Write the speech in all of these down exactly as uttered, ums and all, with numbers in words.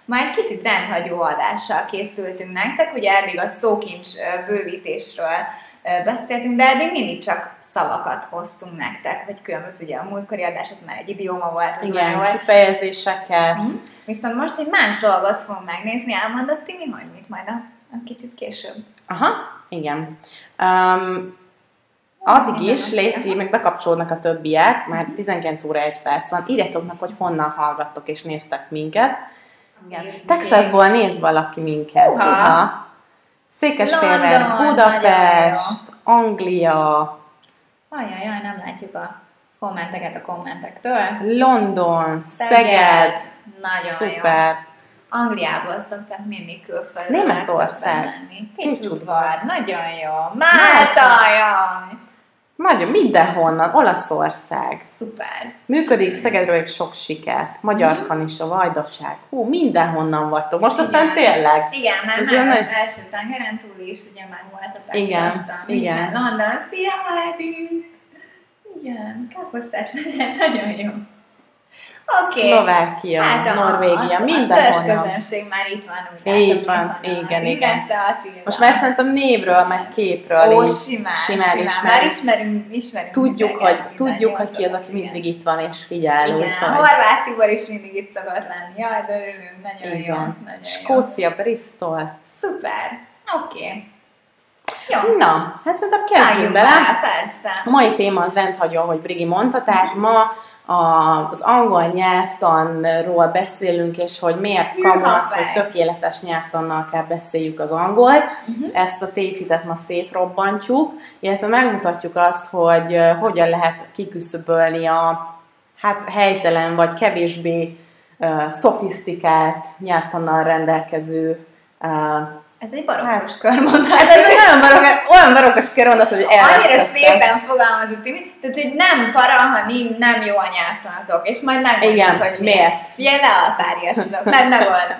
Ma egy kicsit rendhagyó adással készültünk nektek, ugye eddig a szókincs bővítésről beszéltünk, de eddig mindig csak szavakat hoztunk nektek, vagy különböző, ugye a múltkori adás az már egy idióma volt. Igen, kifejezéseket. Mm. Viszont most egy más dolgot fogunk megnézni, elmondott Timi, hogy mit majd a, a kicsit később. Aha, igen. Um, addig is, Léci, meg bekapcsolódnak a többiek, már tizenkilenc óra egy perc van, írjátok meg, hogy honnan hallgattok és néztek minket. Igen. Texasból néz valaki minket. Uha. Uha. Székesfehérvár, Budapest, Anglia. Ajajaj, nem látjuk a kommenteket a kommentektől. London, Szeged, Szeged. Nagyon szuper. jó. Angliából szoktak mindig külföldre. Németország. Pécsudvar, nagyon jó. Málta, jaj. Nagyon, mindenhonnan, Olaszország. Szuper. Működik, Szegedről sok sikert. Magyarkan is, a Vajdaság. Hú, mindenhonnan vagytok. Most aztán tényleg. Igen, mert Ez már az nagy... első tengeren túl is, ugye meg volt a Texas, Igen, aztán igen. nincsen London, szia, Edi! Igen, káposztás, nagyon jó. Oké. Okay. Szlovákia, hát a, Norvégia, a, mindenhonnan. A közönség már itt van. Úgy Így látom, van, itt igen, van igen. Attila. Most már szerintem névről, meg képről Ó, is simán, simán, simán. ismerjük. Már ismerünk, ismerünk. Tudjuk, hogy, mindenki, tudjuk, már hogy ki az, aki igen. mindig itt van és figyel. Igen, úgyhogy- Horváth Tibor is mindig itt szokott lenni. Jaj, de örülünk, nagyon Igen. jó. Nagyon Skócia, Bristol. jó. Szuper. Oké. Okay. Jó. Na, hát szerintem kezdjünk Vágjunk bele. bele, persze. A mai téma az rendhagyó, ahogy Brigi mondta, tehát ma a, az angol nyelvtanról beszélünk, és hogy miért Hűha, kamasz, fej. hogy tökéletes nyelvtannal kell beszéljük az angolt. Uh-huh. Ezt a tévhitet ma szétrobbantjuk, illetve megmutatjuk azt, hogy uh, hogyan lehet kiküszöbölni a hát helytelen vagy kevésbé uh, szofisztikált nyelvtannal rendelkező uh, Ez egy barokkos Hát- körmondat. hát ez egy olyan barokkos, olyan barokkos körmondat, hogy Annyira elvesztettem. szépen fogalmazott Timi, tehát hogy nem para, ha nincs, nem jó a nyelvtanatok, és majd megmondjuk, Igen, hogy miért? Figyelj le a párjasodok, meg megoldom.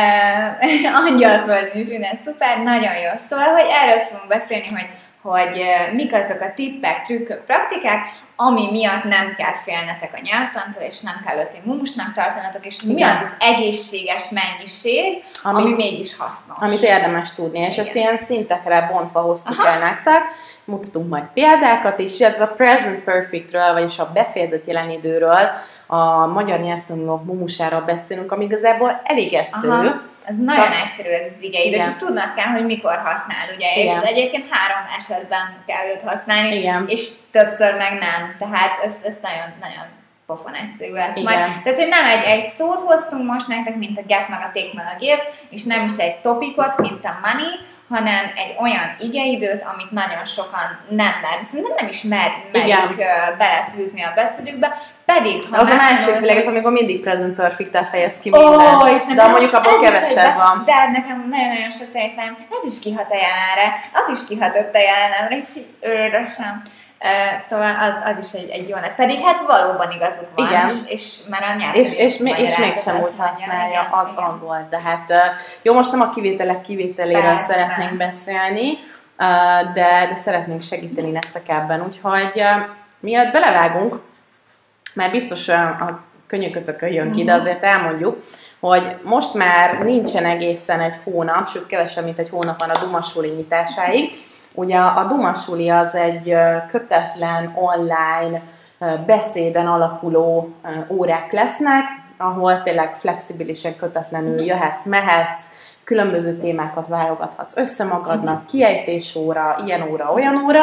Uh, Angyalföldön is minden szuper, nagyon jó. Szóval, hogy erről fogunk beszélni, hogy, hogy uh, mik azok a tippek, trükkök, praktikák, ami miatt nem kell félnetek a nyelvtantól, és nem kell öt mumusnak tartanatok, és mi Igen. az az egészséges mennyiség, ami, Amit- ami mégis hasznos. Amit érdemes tudni, és Igen. ezt ilyen szintekre bontva hoztuk Aha. el nektek. Mutatunk majd példákat is, illetve a present perfectről, vagyis a befejezett jelen időről, a magyar nyelvtanulók mumusáról beszélünk, ami igazából elég egyszerű. Aha. Ez nagyon Csak- egyszerű ez az igeidő, Igen. csak tudnod kell, hogy mikor használod, ugye, Igen. és egyébként három esetben kell őt használni, Igen. és többször meg nem, tehát ez, ez nagyon, nagyon pofon egyszerű lesz Igen. majd. Tehát, hogy nem egy, egy szót hoztunk most nektek, mint a get, meg a take, meg a give, és nem is egy topikot, mint a money, hanem egy olyan igeidőt, amit nagyon sokan nem mer, szerintem nem is mer, merjük uh, belefűzni a beszédükbe, pedig ha Az a másik megtanulod, világ, amikor mindig present perfect-tel fejez ki Ó, minden. és de nekem mondjuk abból ez is kevesebb egy- van. De nekem nagyon-nagyon sok tanítványom, ez is kihat a jelenre, az is kihatott a jelenemre, és így őrösen. Uh, szóval az, az is egy, egy jó net. Pedig hát valóban igazuk van, Igen. és, és már a nyelv És, és, mi- és magyarázat mégsem azt úgy mondja, használja igen, az igen. angol. De hát uh, jó, most nem a kivételek kivételéről Persze. szeretnénk beszélni, uh, de, de szeretnénk segíteni nektek ebben. Úgyhogy uh, mielőtt belevágunk, mert biztos uh, a könyökötökön jön ki, de azért elmondjuk, hogy most már nincsen egészen egy hónap, sőt kevesebb, mint egy hónap van a Dumasuli nyitásáig. Ugye a Dumasuli az egy ö, kötetlen, online, ö, beszéden alapuló ö, órák lesznek, ahol tényleg flexibilisen, kötetlenül jöhetsz, mehetsz, különböző témákat válogathatsz össze magadnak, kiejtés óra, ilyen óra, olyan óra,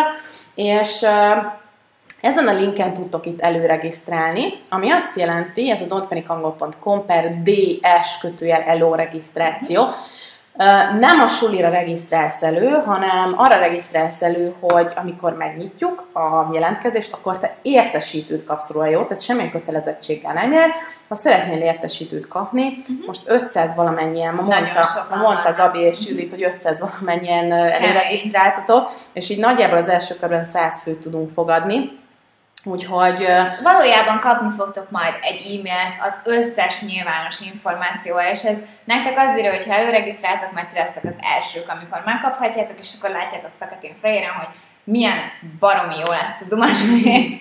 és ö, ezen a linken tudtok itt előregisztrálni, ami azt jelenti, ez a don'tpanicangol pont com per ds kötőjel eló regisztráció. Nem a sulira regisztrálsz elő, hanem arra regisztrálsz elő, hogy amikor megnyitjuk a jelentkezést, akkor te értesítőt kapsz róla, jó? Tehát semmilyen kötelezettséggel nem jár. Ha szeretnél értesítőt kapni, uh-huh. most ötszáz valamennyien, ma mondta, ma mondta Gabi és Judit, hogy ötszáz valamennyien előregisztráltatok, és így nagyjából az első körben száz főt tudunk fogadni. Úgyhogy... Valójában kapni fogtok majd egy e-mailt az összes nyilvános információval, és ez nektek azért, hogyha előregisztráltok, mert ti lesztek az elsők, amikor megkaphatjátok, és akkor látjátok feketén-fehéren, hogy milyen baromi jó lesz a Dumasuli.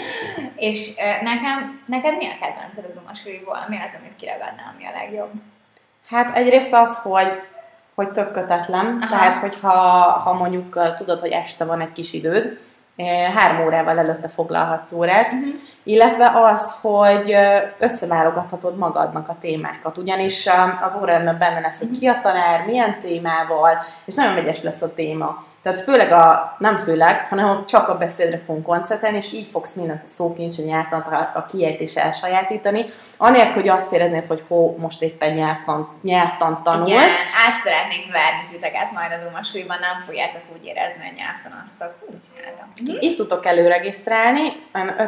És nekem, neked mi a kedvenced a Dumasuliból? Mi az, amit kiragadnál, ami a legjobb? Hát egyrészt az, hogy, hogy tök kötetlen, aha. Tehát hogyha ha mondjuk tudod, hogy este van egy kis időd, három órával előtte foglalhatsz órát, uh-huh. illetve az, hogy összeválogathatod magadnak a témákat, ugyanis az órában benne lesz, hogy ki a tanár, milyen témával, és nagyon vegyes lesz a téma. Tehát főleg a, nem főleg, hanem csak a beszédre fogunk koncentrálni, és így fogsz mindent a szókincs, a nyelvtant, a, a kiejtés elsajátítani, anélkül, hogy azt éreznéd, hogy hó, most éppen nyelvtan, nyelvtant tanulsz. Igen, át szeretnénk várni titeket majd a Dumasúlyban, nem fogjátok úgy érezni, hogy nyelvtanaztak. Úgy csináltam. Itt tudtok előregisztrálni,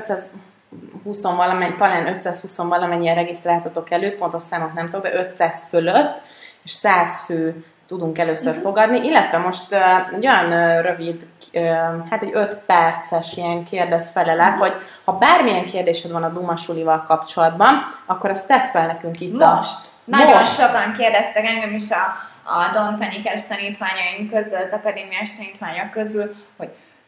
ötszázhúsz valamennyi, talán ötszázhúsz valamennyien regisztráltatok elő, pontos számot nem tudok, de ötszáz fölött, és száz fő tudunk először uh-huh. fogadni, illetve most uh, olyan uh, rövid, uh, hát egy öt perces ilyen kérdez-felelek, uh-huh. hogy ha bármilyen kérdésed van a Dumasulival kapcsolatban, akkor azt tedd fel nekünk itt most. A... Nagyon most. sokan kérdeztek engem is a, a Don Penikes tanítványaink közül, az akadémiás tanítványok közül, hogy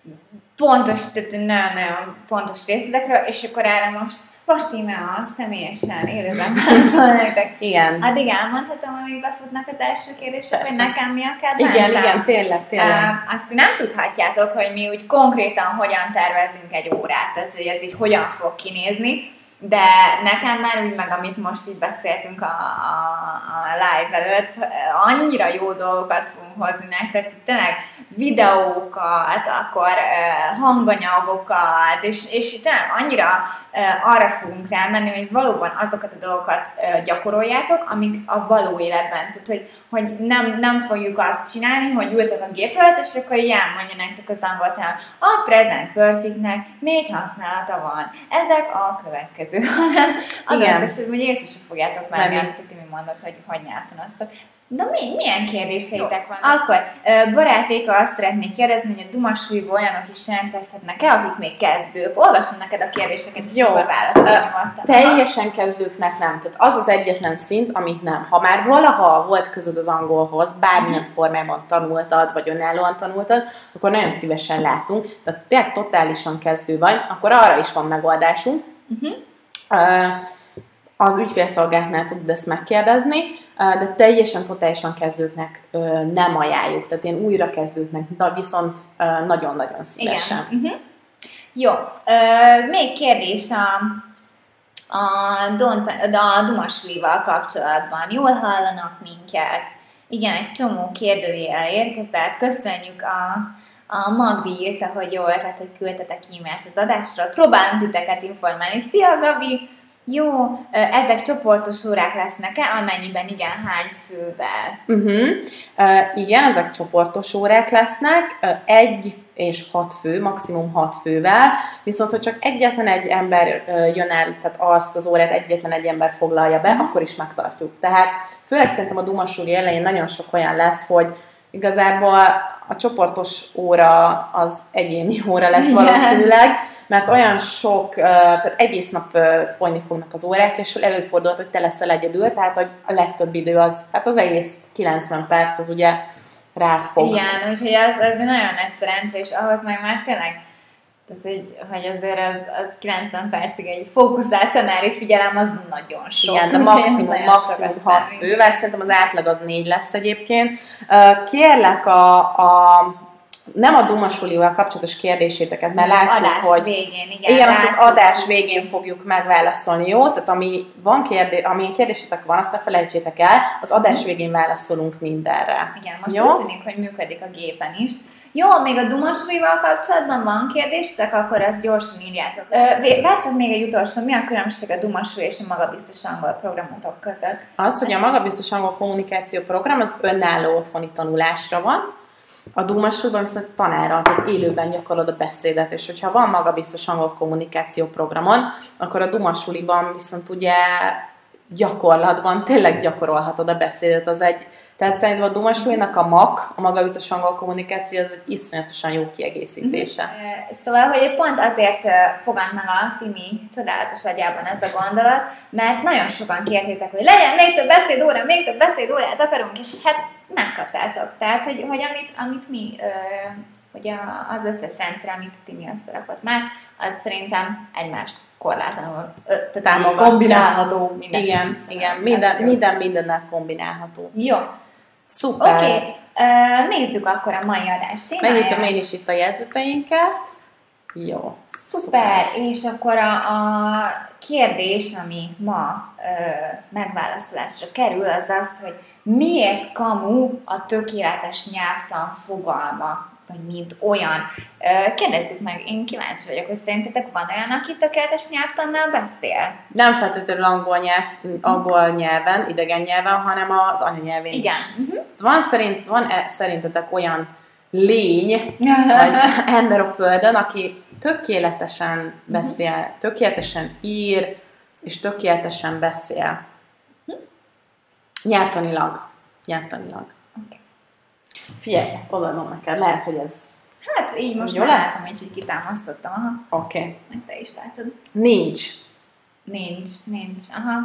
pontos, tehát nagyon-nagyon pontos részletekről, és akkor erre most most íme személyesen, élőben válaszol nektek. Igen. Addig elmondhatom, amíg befutnak az első kérdések, hogy nekem mi a kedvencem? Igen, igen, tényleg, tényleg. Uh, azt nem tudhatjátok, hogy mi úgy konkrétan hogyan tervezünk egy órát, tehát hogy ez így hogyan fog kinézni, de nekem már úgy meg, amit most így beszéltünk a, a, a live előtt, annyira jó dolgokat fogunk hozni nektek, tényleg videókat, akkor uh, hanganyagokat, és, és tényleg annyira uh, arra fogunk rámenni, hogy valóban azokat a dolgokat uh, gyakoroljátok, amik a való életben. Tehát, hogy, hogy nem, nem fogjuk azt csinálni, hogy ültök a gép előtt, és akkor így elmondja nektek az angolt, a present perfectnek négy használata van. Ezek a következő, hanem adott esetben, hogy észre sem fogjátok már, amit mi mondod, hogy hogy nyelvtanoztok. De mi, milyen kérdéseitek van? Akkor Barát Réka azt szeretnék kérdezni, hogy a Dumasúlyból olyanok is jelentkezhetnek-e, akik még kezdők. Olvasom neked a kérdéseket, és jó, akkor válaszolni voltam. Teljesen kezdőknek nem. Tehát az az egyetlen szint, amit nem. Ha már valaha volt közöd az angolhoz, bármilyen uh-huh. formában tanultad, vagy önállóan tanultad, akkor nagyon szívesen látunk. Tehát tényleg totálisan kezdő vagy, akkor arra is van megoldásunk. Uh-huh. Uh, az ügyfélszolgálatnál tudod ezt megkérdezni, de teljesen, totálisan kezdőknek nem ajánljuk. Tehát én újra kezdőknek, de viszont nagyon-nagyon szívesen. Igen. Uh-huh. Jó. Uh, még kérdés a, a, Don, a Dumasulival kapcsolatban. Jól hallanak minket? Igen, egy csomó kérdőjel érkezett. Köszönjük a A Magdi írta, hogy jó ötlet, hogy küldtetek e-mailt az adásra. Próbálunk titeket informálni. Szia, Gabi! Jó, ezek csoportos órák lesznek-e, amennyiben igen, hány fővel? Uh-huh. Uh, igen, ezek csoportos órák lesznek, uh, egy és hat fő, maximum hat fővel, viszont ha csak egyetlen egy ember uh, jön el, tehát azt az órát egyetlen egy ember foglalja be, uh-huh. akkor is megtartjuk. Tehát főleg szerintem a Dumasuli elején nagyon sok olyan lesz, hogy igazából a csoportos óra az egyéni óra lesz valószínűleg, mert olyan sok, tehát egész nap folyni fognak az órák, és előfordulhat, hogy te leszel egyedül, tehát a legtöbb idő az, hát az egész kilencven perc, az ugye rád fog. Igen, úgyhogy ez, ez nagyon nagy szerencsé, és ahhoz meg már tényleg, tehát, hogy, hogy azért az, az kilencven percig egy fókuszált tanári figyelem, az nagyon sok. Igen, de maximum, maximum hat fővel, szerintem az átlag az négy lesz egyébként. Kérlek a, a nem a Dumasulival kapcsolatos kérdéséteket, mert látjuk, adás hogy végén, igen, igen, azt az adás végén fogjuk megválaszolni, jó? Tehát ami van kérdés, amilyen kérdésetek van, azt ne felejtsétek el, az adás végén válaszolunk mindenre. Igen, most jó? úgy tűnik, hogy működik a gépen is. Jó, még a Dumasulival kapcsolatban van kérdésetek, akkor azt gyorsan írjátok. Várj csak még egy utolsó, mi a különbség a Dumasuli és a magabiztos angol programotok között? Az, hogy a magabiztos angol kommunikáció program az önálló otthoni tanulásra van, a Dumasuliban viszont tanára, tehát élőben gyakorlod a beszédet, és hogyha van magabiztos angol kommunikáció programon, akkor a Dumasuliban viszont ugye gyakorlatban tényleg gyakorolhatod a beszédet, az egy, tehát szerintem a Dumasulinak a mak, a magabiztos angol kommunikáció, az egy iszonyatosan jó kiegészítése. Szóval, hogy pont azért fogant meg a Timi csodálatos agyában ez a gondolat, mert nagyon sokan kértétek, hogy legyen még több beszédóra, még több beszédórát akarunk, és hát megkaptátok. Tehát, hogy, hogy amit, amit mi, hogy az összes rendszer, amit a Timi összerakott már, az szerintem egymást korlátlanul, tehát támogatja. kombinálható minden. Igen, igen, minden, minden mindennel kombinálható. Jó. Szuper. Oké, okay. uh, nézzük akkor a mai adást témáját. Megnyitom én is itt a jegyzeteinket. Jó. Szuper. Szuper. És akkor a, a kérdés, ami ma uh, megválaszolásra kerül, az az, hogy miért kamu a tökéletes nyelvtan fogalma, vagy mint olyan. Kérdezzük meg, én kíváncsi vagyok, hogy szerintetek van olyan, aki tökéletes nyelvtannal beszél? Nem feltétlenül angol, nyelv, angol nyelven, idegen nyelven, hanem az anyanyelvén is. Igen. Uh-huh. Van, szerint, van -e szerintetek olyan lény, vagy ember a Földön, aki tökéletesen beszél, uh-huh. tökéletesen ír, és tökéletesen beszél? Uh-huh. Nyelvtanilag. Nyelvtanilag. Okay. Figyelj, ezt odaadom neked, lehet, hogy ez... Hát így most már látom, így, hogy kitámasztottam, aha. Oké. Okay. Meg te is látod. Nincs. Nincs, nincs, aha.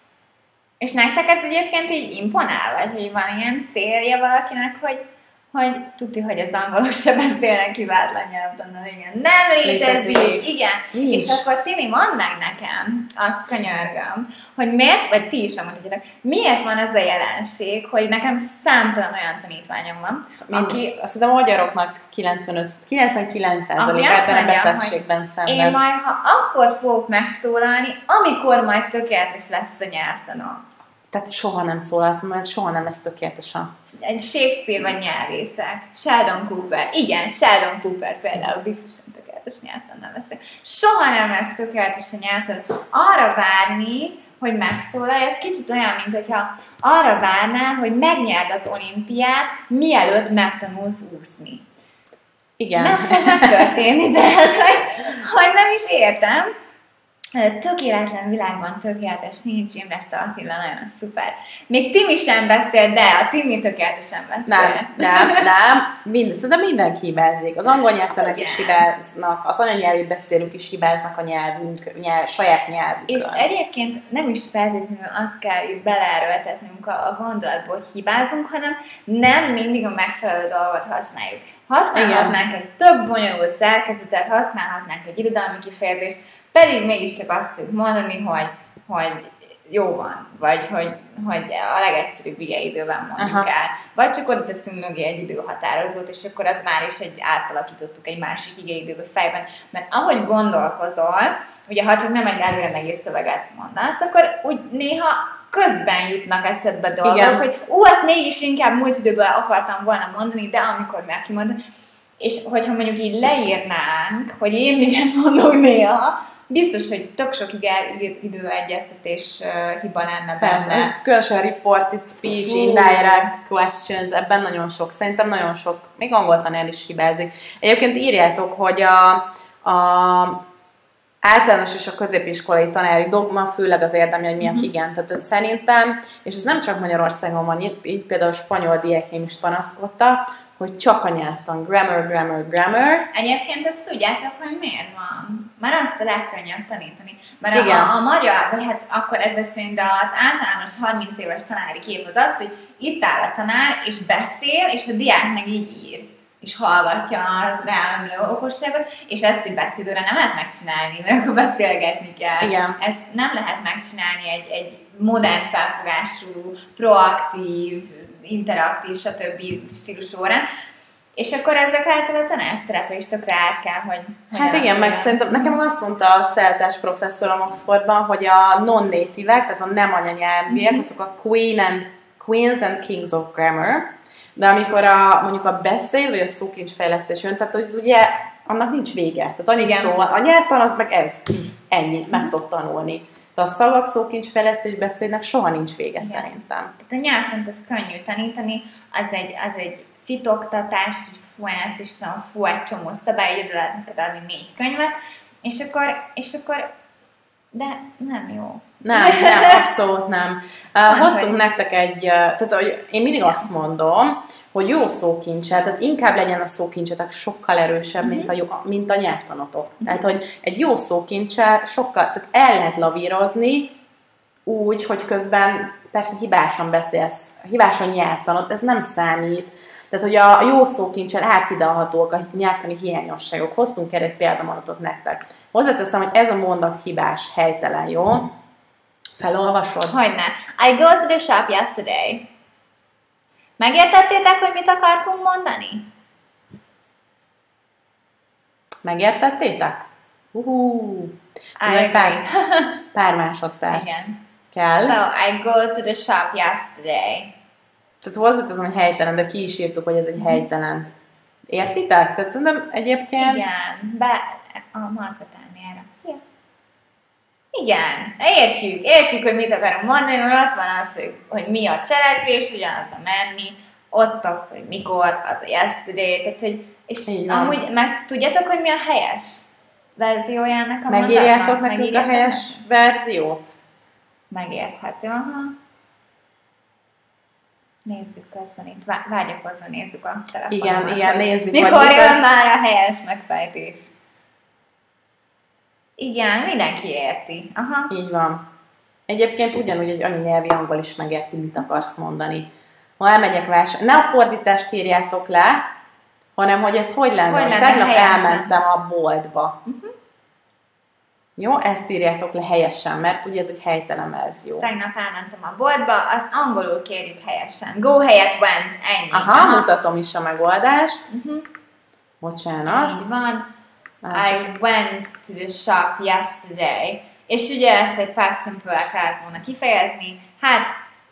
És nektek ez egyébként így imponál, vagy hogy van ilyen célja valakinek, hogy, hogy tudja, hogy az angolok se beszélnek hibátlan nyelvtannal, igen. Nem létezik, létezik. Igen. Nincs. És akkor Timi, mondd meg nekem, azt könyörgöm, hogy miért, vagy ti is megmutatjátok, miért van ez a jelenség, hogy nekem számtalan olyan tanítványom van, Mind, aki... Azt hiszem a magyaroknak kilencvenkilenc százalék ebben a betegségben szenved. Én majd, ha akkor fogok megszólalni, amikor majd tökéletes lesz a nyelvtanom. Tehát soha nem szólalsz, mert soha nem lesz tökéletesen. Egy Shakespeare vagy nyelvészek. Sheldon Cooper. Igen, Sheldon Cooper például biztosan tökéletes nyelvtannal beszél. Soha nem lesz tökéletes a nyelvtan. Arra várni, hogy megszólalj, ez kicsit olyan, mint hogyha arra várnál, hogy megnyerd az olimpiát, mielőtt megtanulsz úszni. Igen. Nem fog megtörténni, tehát hogy, hogy nem is értem. Tökéletlen világban tökéletes nincs, Imrette Attila, nagyon szuper. Még Timi sem beszél, de a Timi tökéletesen beszél. Nem, nem, nem. Mind, de mindenki hibázik. Az angol nyelvtanak is hibáznak, az anyanyelvi beszélők is hibáznak a nyelvünk, nyelv, saját nyelvükön. És egyébként nem is feltétlenül azt kell beleerőltetnünk a, a gondolatból, hogy hibázunk, hanem nem mindig a megfelelő dolgot használjuk. Használhatnánk egy tök bonyolult szerkezetet, használhatnánk egy irodalmi kifejezést, pedig mégiscsak azt tudjuk mondani, hogy, hogy jó van, vagy hogy, hogy a legegyszerűbb igeidőben mondjuk Aha. el. Vagy csak oda teszünk mögé egy időhatározót, és akkor az már is egy átalakítottuk egy másik igeidőbe fejben. Mert ahogy gondolkozol, ugye ha csak nem egy előre megírt szöveget mondasz, akkor úgy néha közben jutnak eszedbe dolgok, Igen. hogy ú, azt mégis inkább múlt időben akartam volna mondani, de amikor meg kimondani, és hogyha mondjuk így leírnánk, hogy én miket mondok néha, biztos, hogy tök sok időegyeztetés uh, hiba lenne benne. Különösen reported speech, indirect questions, ebben nagyon sok, szerintem nagyon sok, még angol tanár is hibázik. Egyébként írjátok, hogy a, a általános és a középiskolai tanári dogma, főleg az érdemi, miatt mm-hmm. igen. Tehát szerintem, és ez nem csak Magyarországon van, így, így például a spanyol diákjaim is panaszkodtak, hogy csak a nyelvtan, grammar, grammar, grammar. Egyébként ezt tudjátok, hogy miért van? Már azt a legkönnyebb tanítani. Mert a, a, a magyar, vagy hát akkor ez szerint az általános harminc éves tanári kép az az, hogy itt áll a tanár, és beszél, és a diák meg így ír. És hallgatja az ráömlő okosságot, és ezt egy beszédőre nem lehet megcsinálni, mert akkor beszélgetni kell. Igen. Ezt nem lehet megcsinálni egy, egy modern felfogású, proaktív, interaktív, stb. Stílusú órán. És akkor ezek által a tanár szerepe is tökre át kell, hogy... Hát igen, meg szerintem nekem azt mondta a szeltás professzorom Oxfordban, hogy a non-native-ek, tehát a nem anyanyelviek, mm-hmm. azok a queen and, queens and kings of grammar, de amikor a, mondjuk a beszéd vagy a szókincsfejlesztés jön, tehát hogy az ugye annak nincs vége. Tehát annyi igen. szó, a nyelvtan az meg ez, ennyi, meg tud tanulni. De a szavak, szókincsfejlesztés, beszédnek soha nincs vége igen. szerintem. Tehát a nyelvtant az könnyű tanítani, az egy, az egy fitoktatás, fú, ezt is tudom, fú, egy csomó szabály, ide lehet neked adni négy könyvet, és akkor, és akkor de nem jó. Nem, nem, abszolút nem. Uh, hoztunk nektek egy, uh, tehát hogy én mindig azt mondom, hogy jó szókincset, tehát inkább legyen a szókincsetek sokkal erősebb, uh-huh. mint, a jó, mint a nyelvtanotok. Uh-huh. Tehát, hogy egy jó szókincsel sokkal, tehát el lehet lavírozni úgy, hogy közben persze hibásan beszélsz, hibásan nyelvtanod, ez nem számít. Tehát, hogy a jó szókincsel áthidalhatóak a nyelvtani hiányosságok. Hoztunk erre egy példamaratot nektek. Hozzáteszem, hogy ez a mondat hibás, helytelen, jó? Felolvasod? Hogyne. I go to the shop yesterday. Megértettétek, hogy mit akartunk mondani? Megértettétek? Uhú. Szóval egy pár, pár másodperc Igen. kell. So, I go to the shop yesterday. Tehát hozzáteszem, hogy helytelen, de ki is írtuk, hogy ez egy helytelen. Értitek? Tehát szerintem egyébként... Igen. Be... A Markotálni erre. Szia! Igen, értjük, értjük, hogy mit akarunk mondani, mert ott van az, hogy, hogy mi a cselekvés, ugyanaz a menni, ott az, hogy mikor, az a yesterday, tehát, hogy, és amúgy meg tudjátok, hogy mi a helyes verziójának a Megírjátok nekünk a helyes verziót? Megérthető, aha. Nézzük közben itt, vágyakozva nézzük a telefonomat. Igen, igen, nézzük. Mikor jön már a helyes megfejtés? Igen, mindenki érti. Aha. Így van. Egyébként ugyanúgy egy anyanyelvi angol is megérti, mit akarsz mondani. Ha elmegyek vásárolni, ne a fordítást írjátok le, hanem hogy ez hogy lenne, hogy tegnap elmentem a boltba. Uh-huh. Jó, ezt írjátok le helyesen, mert ugye ez egy helytelen verzió. Tegnap elmentem a boltba, azt angolul kérjük helyesen. Go helyett went, ennyi. Aha, Aha. mutatom is a megoldást. Uh-huh. Bocsánat. Így van. I went to the shop yesterday. És ugye ezt egy past simple-el kellett volna kifejezni. Hát,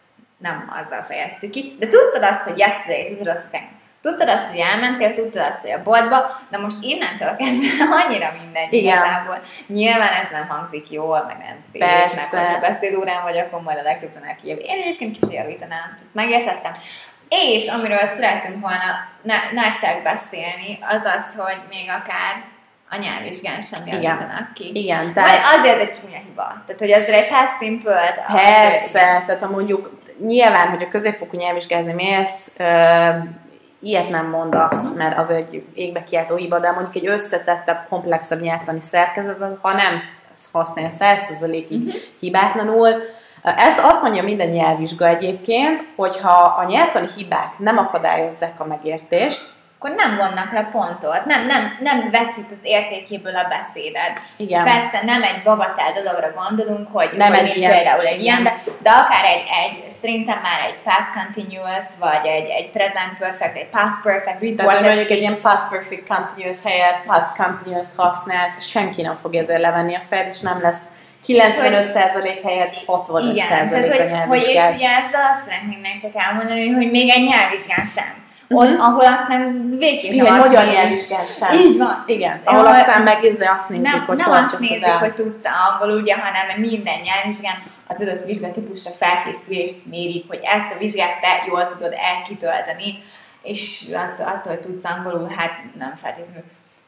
nem azzal fejeztük ki. De tudtad azt, hogy yesterday, tudtad azt, hogy tudtad azt, hogy elmentél, tudtad azt, hogy a boltba, de most innentől kezdve annyira mindegy igazából. Nyilván ez nem hangzik jól, meg nem szép. Persze. Mert ha beszédórán vagy, akkor majd a legtöbb tanár kijövő. Én egyébként kis javítanám, megértettem. És amiről szerettünk volna ne- nektek beszélni, az az, hogy még akár a nyelvvizsgán sem javítanak ki. Igen. Tehát... azért egy csúnya hiba. Tehát, hogy azért egy past simple-t... Persze, azért... tehát ha mondjuk nyilván, hogy a középfokú nyelvvizsgázni mész, uh, ilyet nem mondasz, mert az egy égbe kiáltó hiba, de mondjuk egy összetettebb, komplexebb nyelvtani szerkezetet, ha nem használja száz százalékig uh-huh. hibátlanul. Ez azt mondja minden nyelvvizsga egyébként, hogyha a nyelvtani hibák nem akadályozzák a megértést, akkor nem vonnak le pontot, nem, nem, nem veszít az értékéből a beszéded. Igen. Persze nem egy bagatell dologra gondolunk, hogy, nem hogy egy ilyen, például egy ilyen, de, de akár egy, egy, szerintem már egy past continuous, vagy egy, egy present perfect, egy past perfect report. Tehát, hogy mondjuk egy ilyen past perfect continuous helyett past continuous-t használsz, senki nem fogja ezzel levenni a fejed, és nem lesz kilencvenöt százalék helyett hatvanöt százalék a nyelvvizsgán. Hogy, és ugye ezzel azt szeretném nektek elmondani, hogy még egy nyelvvizsgán sem. Ott, uh-huh. ahol aztán végképp igen, nem magyar nyelvvizsgán sem. Így van. Igen, ahol ja, aztán megnézni azt nézik, nem, hogy nem tartsasz azt nézik, hogy tudsz angolul, ugye, hanem minden nyelvvizsgán az adott vizsgatípusra felkészülést mérik, hogy ezt a vizsgát te jól tudod elkitölteni, és attól, attól hogy tudsz angolul, hát nem feltétlenül.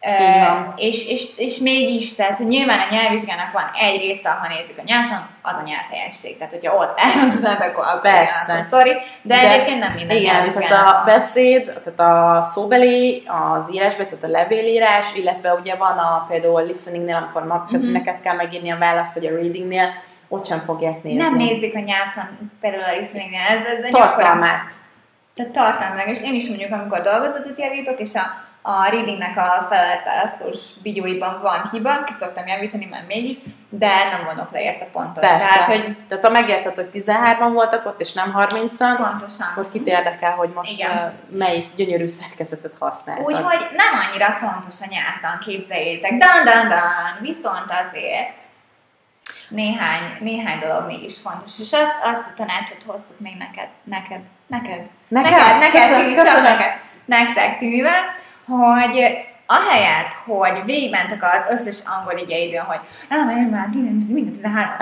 Uh, és, és, és mégis, tehát, hogy nyilván a nyelvvizsgának van egy része, ha nézzük a nyelvtan, az a nyelvhelyesség. Tehát, hogyha ott elrontod, akkor a persze. Sorry, de, de egyébként nem minden igen, tehát a beszéd, tehát a szóbeli, az írásbeli, tehát a levélírás, illetve ugye van a például listeningnél, amikor mag, tehát mm-hmm. neked kell megírni a választ, vagy a readingnél, ott sem fogják nézni. Nem nézik a nyelvtan, például a listeningnél. Ez, ez tartalmát. Tehát tartalmilag, és én is mondjuk, amikor dolgozatot javítok, és a A readingnek a feladatválasztós bigyóiban van hiba, ki szoktam javítani már mégis, de nem vonok le érte pontot. Persze. Tehát, hogy Tehát ha megérted, hogy tizenhárman voltak ott, és nem harmincan, pontosan. Akkor kit érdekel, hogy most Igen. melyik gyönyörű szerkezetet használtad. Úgyhogy nem annyira fontos a nyelvtan, képzeljétek. Dan, dan, dan. Viszont azért néhány, néhány dolog mégis fontos. És azt, azt a tanácsot hoztuk még neked, neked, neked, neked, neked, neked, köszönöm, neked, köszönöm. neked, nektek, Timivel, hogy ahelyett, hogy végigmentek az összes angol igeidőn, hogy elmegyünk már minden tizenhármat,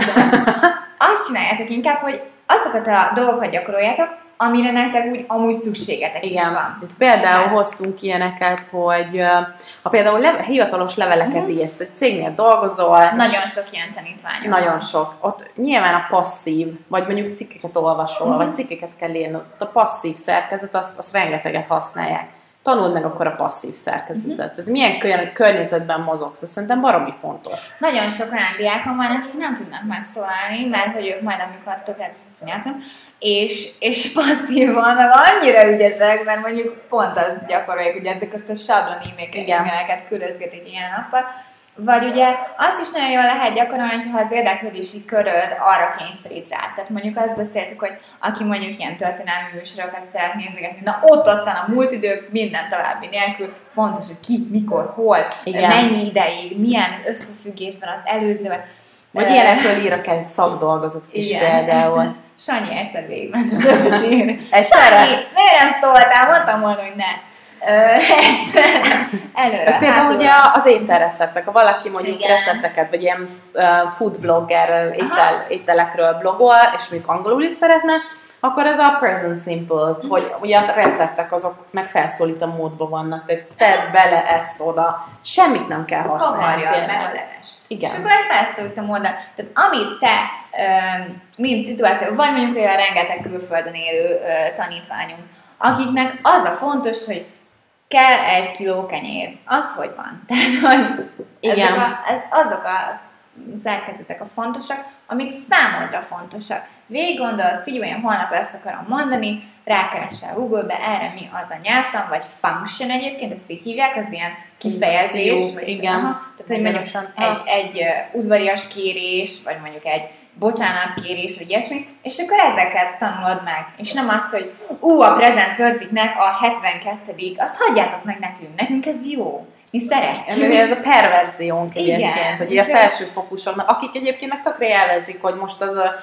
azt csináljátok inkább, hogy azokat a dolgokat gyakoroljátok, amire nektek úgy amúgy szükségetek Igen. is van. Itt például Igen. hoztunk ilyeneket, hogy ha például leve, hivatalos leveleket uh-huh. írsz, egy cégnél dolgozol. Nagyon sok ilyen tanítványom. Nagyon sok. Ott nyilván a passzív, vagy mondjuk cikkeket olvasol, uh-huh. vagy cikkeket kell írni. Ott a passzív szerkezet, azt, azt rengeteget használják. Tanuld meg akkor a passzív szerkezetet. Uh-huh. Ez milyen kör- környezetben mozogsz, ez szerintem baromi fontos. Nagyon sok olyan diákon van, akik nem tudnak megszólalni, mert hogy ők majd amikor tökéletesen nyelvtan, és, és passzívan, meg annyira ügyesek, mert mondjuk pont azt gyakorolják, hogy ezeket a sablon e-maileket küldözgetik ilyen nappal, Vagy ugye azt is nagyon jól lehet gyakorolni, ha az érdeklődési köröd arra kényszerít rá. Tehát mondjuk azt beszéltük, hogy aki mondjuk ilyen történelmi műsorokat szeret nézegetni, na ott aztán a múlt idők minden további nélkül fontos, hogy ki, mikor, hol, igen. mennyi ideig, milyen összefüggésben az előzővel. Vagy uh, ilyenekről írok egy szakdolgozatot is igen. például. Sanyi egyszer végigment az összes írni. Sanyi, miért nem szóltál? Mondtam volna, hogy ne. Előre. Ez például ugye az ételreceptek, ha valaki mondjuk igen. recepteket, vagy ilyen uh, food blogger, étel, ételekről blogol, és még angolul is szeretne, akkor ez a present simple, mm. hogy ugye a receptek azok meg felszólító módban vannak, tehát tedd bele ezt oda, semmit nem kell használni. Kavarjad meg a levest. Igen. És akkor egy felszólító módon, tehát amit te, mint szituáció, vagy mondjuk olyan rengeteg külföldön élő tanítványunk, akiknek az a fontos, hogy kell egy kiló kenyér. Az hogy van? Tehát, hogy igen. A, ez azok a szerkezetek a fontosak, amik számodra fontosak. Végig gondolod, figyelj, én holnap ezt akarom mondani, rákeresel Google-be, erre mi az a nyelvtan, vagy function egyébként, ezt így hívják, az ilyen kifejezés. Vagy igen. Aha, tehát, hogy mondjuk egy, egy uh, udvarias kérés, vagy mondjuk egy bocsánatkérés, vagy ilyesmi, és akkor ezeket tanulod meg. És nem az, hogy ú, a present perfectnek a hetvenkettedik azt hagyjátok meg nekünk, nekünk ez jó. Mi szeretjük. Ez a perverziónk egyébként, hogy a felsőfokúsoknak, akik egyébként meg tökre jelvezik, hogy most az a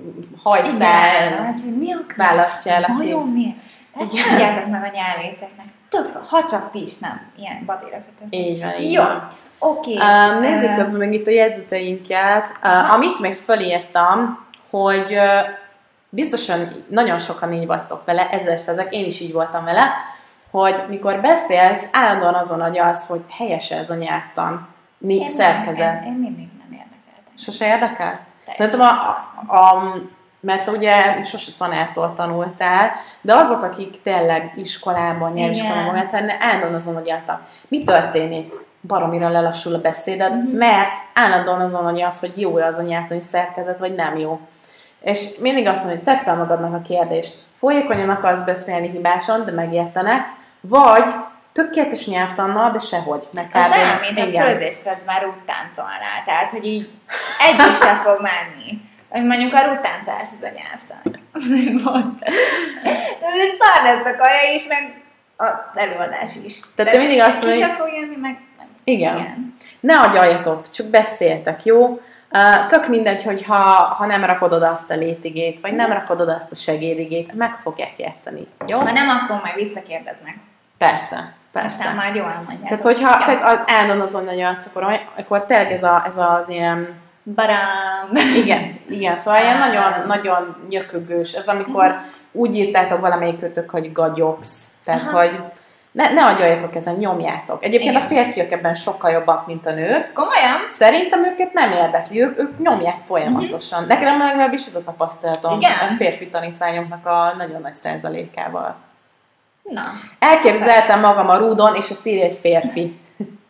hajszál hát, mi a választja el a két. Vajon miért? Ezt hagyjátok meg a nyelvészeknek. Tök, ha csak ti is nem ilyen babérakat. Így van, így jó. van. Oké. Okay. Uh, nézzük uh, közben meg itt a jegyzeteinket. Uh, amit még fölírtam, hogy uh, biztosan nagyon sokan így vagytok vele, ezerszezek, én is így voltam vele, hogy mikor beszélsz, állandóan azon agyalsz, hogy helyes ez a nyelvtan, én szerkezet. Nem, én, én mindig nem érdekeltem. Sose érdekelt? Szerintem a, a, a mert ugye sose tanártól tanultál, de azok, akik tényleg iskolában, nyelviskolában menteni, állandóan azon agyaltak. Mi történik? Baromira lelassul a beszéded, uh-huh. mert állandóan azon agyalsz, hogy jó-e az a nyelvtani szerkezet, vagy nem jó. És mindig azt mondja, hogy tedd fel magadnak a kérdést. Folyékonyan akarsz beszélni hibásan, de megértenek, vagy tökéletes nyelvtannal, de sehogy. Meg az nem, mint a főzés közben már úgy táncolnál. Tehát, hogy így egy is sem fog menni. Hogy mondjuk a rutáncás az a nyelvtan. De ez szar lesz a kaja is, meg az előadás is. Tehát te mindig azt mondod, hogy... fog jönni, meg nem. Igen. Igen. Ne agyaljatok, csak beszéltek, jó? Uh, tök mindegy, hogy ha, ha nem rakod oda azt a létigét, vagy nem rakod oda azt a segédigét, meg fogják érteni, jó? Ha nem, akkor majd visszakérdeznek. Persze, persze. Aztán majd jól mondják. Tehát, hogyha ja. tehát az állandóan azon nagyon szakorom, akkor tényleg ez, a, ez az ilyen... Barám. Igen, igen, szóval ilyen nagyon, nagyon nyökögős. Ez amikor uh-huh. úgy írtátok valamelyikőtök, hogy gagyogsz. Tehát, uh-huh. hogy ne, ne agyaljatok ezen, nyomjátok. Egyébként igen. a férfiak ebben sokkal jobbak, mint a nők. Komolyan? Szerintem őket nem érdekli, ők, ők nyomják folyamatosan. Uh-huh. Nekem legalábbis ez a tapasztalatom a férfi tanítványoknak a nagyon nagy százalékával. Na. Elképzeltem magam a rúdon, és ezt írja egy férfi.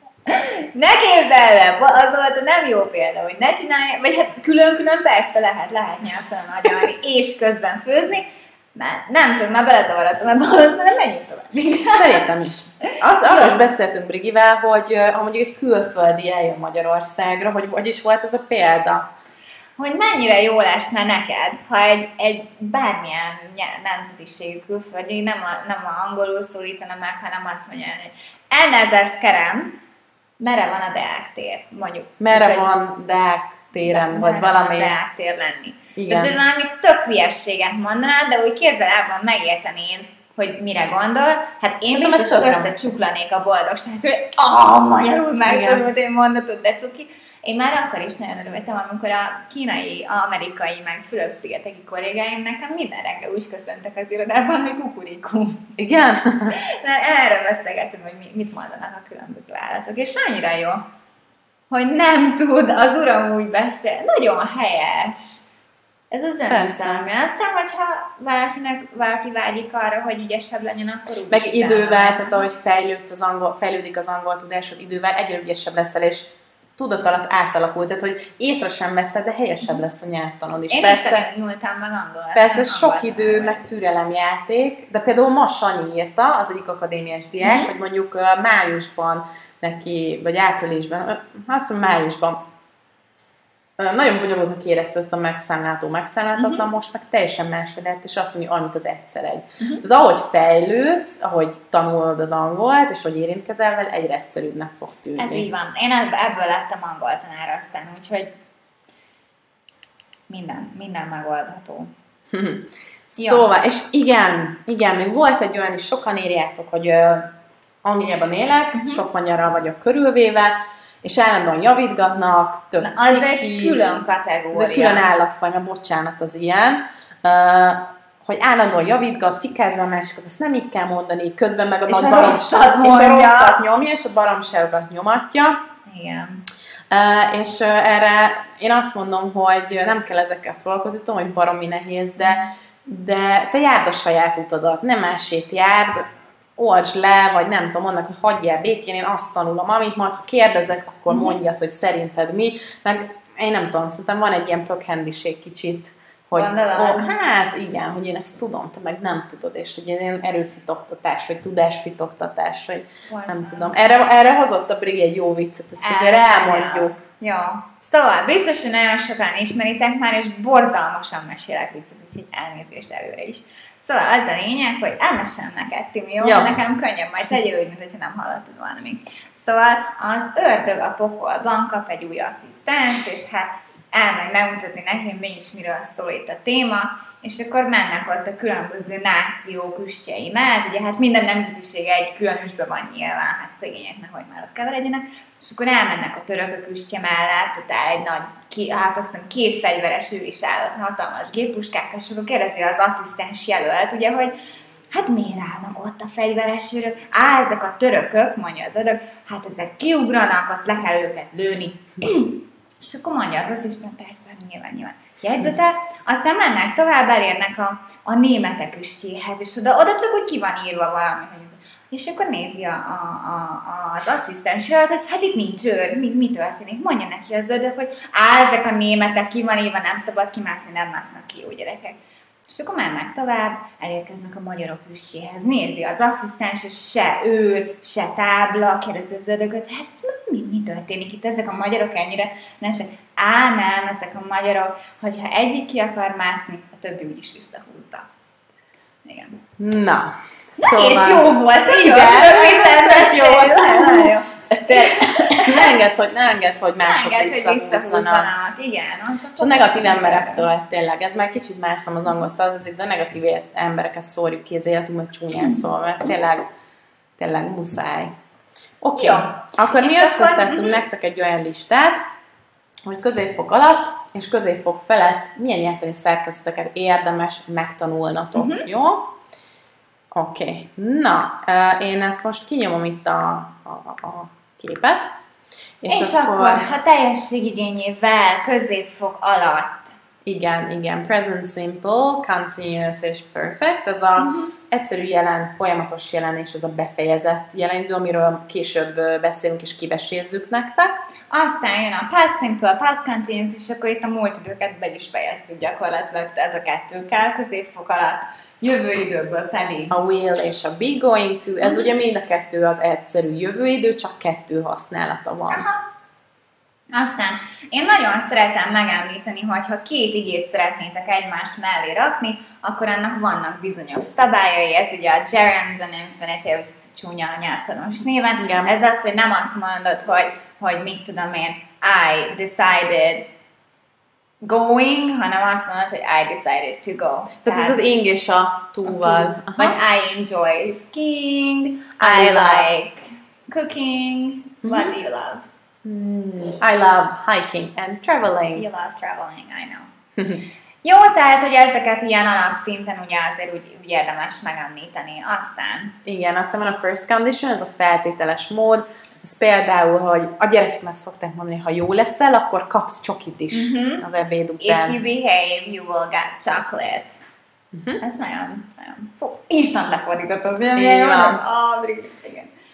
Ne képzeld el! Az volt a nem jó példa, hogy ne csinálj, vagy hát külön-külön persze lehet, lehet nyelvtelen agyalni, és közben főzni, mert nem tudom, már beletavarodtam, mert valószínűleg menjünk tovább. Szerintem is. Azt, arról is beszéltünk Brigivel, hogy ha mondjuk egy külföldi eljön Magyarországra, hogy hogy is volt ez a példa? Hogy mennyire jól esne neked, ha egy, egy bármilyen nemzetiségű külföldi nem, a, nem a angolul szólítana meg, hanem azt mondja, hogy elnézést kérem, merre van a Deák tér, mondjuk. Merre van Deák téren, vagy valami. Merre van Deák tér lenni. Igen. Tehát, hogy valami tök hülyességet mondanád, de úgy kézzel-lábban megértenéd, hogy mire gondol. Hát én Szerintem biztos összecsuklanék a boldogságot, hogy ah, magyarul megtanult én mondatot, de cuki. Én már akkor is nagyon örültem, amikor a kínai, amerikai, meg Fülöp-szigeteki kollégáim nekem minden reggel úgy köszöntek az irodában, hogy kukurikú. Igen? Mert erre beszélgetünk, hogy mit mondanak a különböző állatok. És annyira jó, hogy nem tud az uram úgy beszél. Nagyon helyes. Ez az önbizalmi. Aztán, hogyha valakinek, valaki vágyik arra, hogy ügyesebb legyen, akkor úgy. Meg idővel, tehát ahogy fejlődsz az angol, fejlődik az angol tudásod idővel, egyre ügyesebb leszel, és tudat alatt átalakult, tehát hogy észre sem veszed, de helyesebb lesz a nyelvtanod is. Én persze, is tanultam meg angolul. persze ez sok idő, meg türelemjáték, de például ma Sanyi írta, az egyik akadémiás diák, mm-hmm. hogy mondjuk uh, májusban neki, vagy áprilisban, uh, azt hiszem májusban uh, nagyon bonyolultnak érezte ezt a megszámláltó, megszámláltatlan, mm-hmm. most meg teljesen máshogy lett, és azt mondja, amit az egyszer egy. Mm-hmm. Az ahogy fejlődsz, ahogy tanulod az angolt, és hogy érintkezel vele, egyre egyszerűbbnek fog tűnni. Ez így van. Én ebből lettem angol tanár aztán, úgyhogy minden, minden megoldható. Szóval, és igen, igen, még volt egy olyan, és sokan írjátok, hogy uh, Angliában élek, uh-huh. sok magyarral vagyok körülvéve, és állandóan javítgatnak, több Na, az egy külön kategória. Ez egy külön állatfaj, mert bocsánat, az ilyen. Uh, hogy állandóan javítgat, fikázza a másikat, azt nem így kell mondani, közben meg a és nagy a rosszat és a rosszat nyomja, és a baromságokat nyomatja. Igen. Uh, és uh, erre én azt mondom, hogy nem kell ezekkel foglalkozni, tudom, hogy baromi nehéz, de, de te járd a saját utadat, nem másét járd, oldsd le, vagy nem tudom, annak, hogy hagyjál békén, én azt tanulom, amit majd ha kérdezek, akkor mondjad, hogy szerinted mi, meg én nem tudom, szerintem van egy ilyen pökhendiség kicsit, hogy ó, hát igen, hogy én ezt tudom, te meg nem tudod, és hogy ilyen erőfitoktatás, vagy tudásfitoktatás, vagy Valószínű. nem tudom. Erre, erre hozott a Bri egy jó viccet, ezt El, azért elmondjuk. Jó. Szóval biztos, hogy nagyon sokan ismeritek már, és borzalmasan mesélek viccet, úgyhogy elnézést előre is. Szóval az a lényeg, hogy elmesélem neked, Timi, jó? Ja. Nekem könnyebb, majd tegyél úgy, mintha nem hallottad volna még. Szóval az ördög a pokolban kap egy új asszisztens, és hát elmegy megmutatni neki, hogy mégis miről szól itt a téma, és akkor mennek ott a különböző nációk üstjei mellett, ugye hát minden nemzetiség egy külön üstbe van nyilván, hát szegények nehogy már ott keveredjenek, és akkor elmennek a törökök üstje mellett, ott áll egy nagy, ki, hát azt hiszem két fegyveres ő is áll, hatalmas gépuskákkal, és akkor kérdezi az asszisztens jelölt, ugye, hogy hát miért állnak ott a fegyveres őrök? Á, ezek a törökök, mondja az ördög, hát ezek kiugranak, azt le kell őket lőni. És akkor mondja az asszisztens, persze, nyilván, nyilván. Jegyzete, aztán mennek tovább, elérnek a, a németek üstjéhez, és oda, oda csak úgy ki van írva valami, hogy és akkor nézi a, a, a, az asszisztens, hogy hát itt nincs őr, mi, mi történik? Mondja neki az ördög, hogy á, ezek a németek ki van írva, nem szabad kimászni, nem másznak ki, jó gyerekek. És akkor mennek tovább, elérkeznek a magyarok üstjéhez. Nézi az asszisztens, hogy se őr, se tábla, kérdezi az ördögöt, hát ez mi, mi történik itt, ezek a magyarok ennyire nem se. Á, nem, ezek a magyarok, hogyha egyik ki akar mászni, a többi úgyis visszahúzza. Igen. Na, szóval... jó volt, igen, jó volt, nagyon jó. Ne engedd, hogy, ne engedd, hogy mások visszahúzzanak. Igen. És a negatív emberektől tényleg, ez már kicsit más, nem az angol tartozik, de a negatív embereket szórjuk ki az életünkben csúnyán szól, mert tényleg, tényleg muszáj. Oké, okay. Akkor mi összeszedtünk nektek egy olyan listát, hogy középfok alatt és középfok felett milyen nyelvtani szerkezeteket érdemes megtanulnatok, uh-huh. jó? Oké, okay. Na, én ezt most kinyomom itt a, a, a képet. És, és akkor, akkor ha teljességigényével középfok alatt. Igen, igen. Present simple, continuous és perfect. Ez a uh-huh. egyszerű jelen, folyamatos jelen és ez a befejezett jelenidő, amiről később beszélünk és kivesézzük nektek. Aztán jön a past simple, past continuous, és akkor itt a múlt időket be is fejezzük gyakorlatilag, ez a kettő kell középfok alatt. Jövőidőből pedig. A will és a be going to, ez uh-huh. ugye mind a kettő az egyszerű jövőidő, csak kettő használata van. Aha. Aztán én nagyon szeretem megemlíteni, hogy ha két igét szeretnétek egymás mellé rakni, akkor annak vannak bizonyos szabályai, ez ugye a gerunds and infinitives csúnya nyelvtanos néven. Igen. Ez az, hogy nem azt mondod, hogy, hogy mit tudom én, I decided going, hanem azt mondod, hogy I decided to go. Tehát, Tehát ez az ing és a to-val. Vagy I enjoy skiing, I, I like cooking, mm-hmm. What do you love? Mm, I love hiking and traveling. You love traveling, I know. Jó, tehát, hogy ezeket ilyen alapszinten ugye azért úgy, úgy érdemes megemlíteni. Aztán... Igen, aztán van a first condition, ez a feltételes mód. Ez például, hogy a gyerekeknek szokták mondani, ha jó leszel, akkor kapsz csokit is uh-huh. az ebéd után. If you behave, you will get chocolate. Uh-huh. Ez nagyon, nagyon... Fú, instant lefordítottam. Igen. Ah, igen.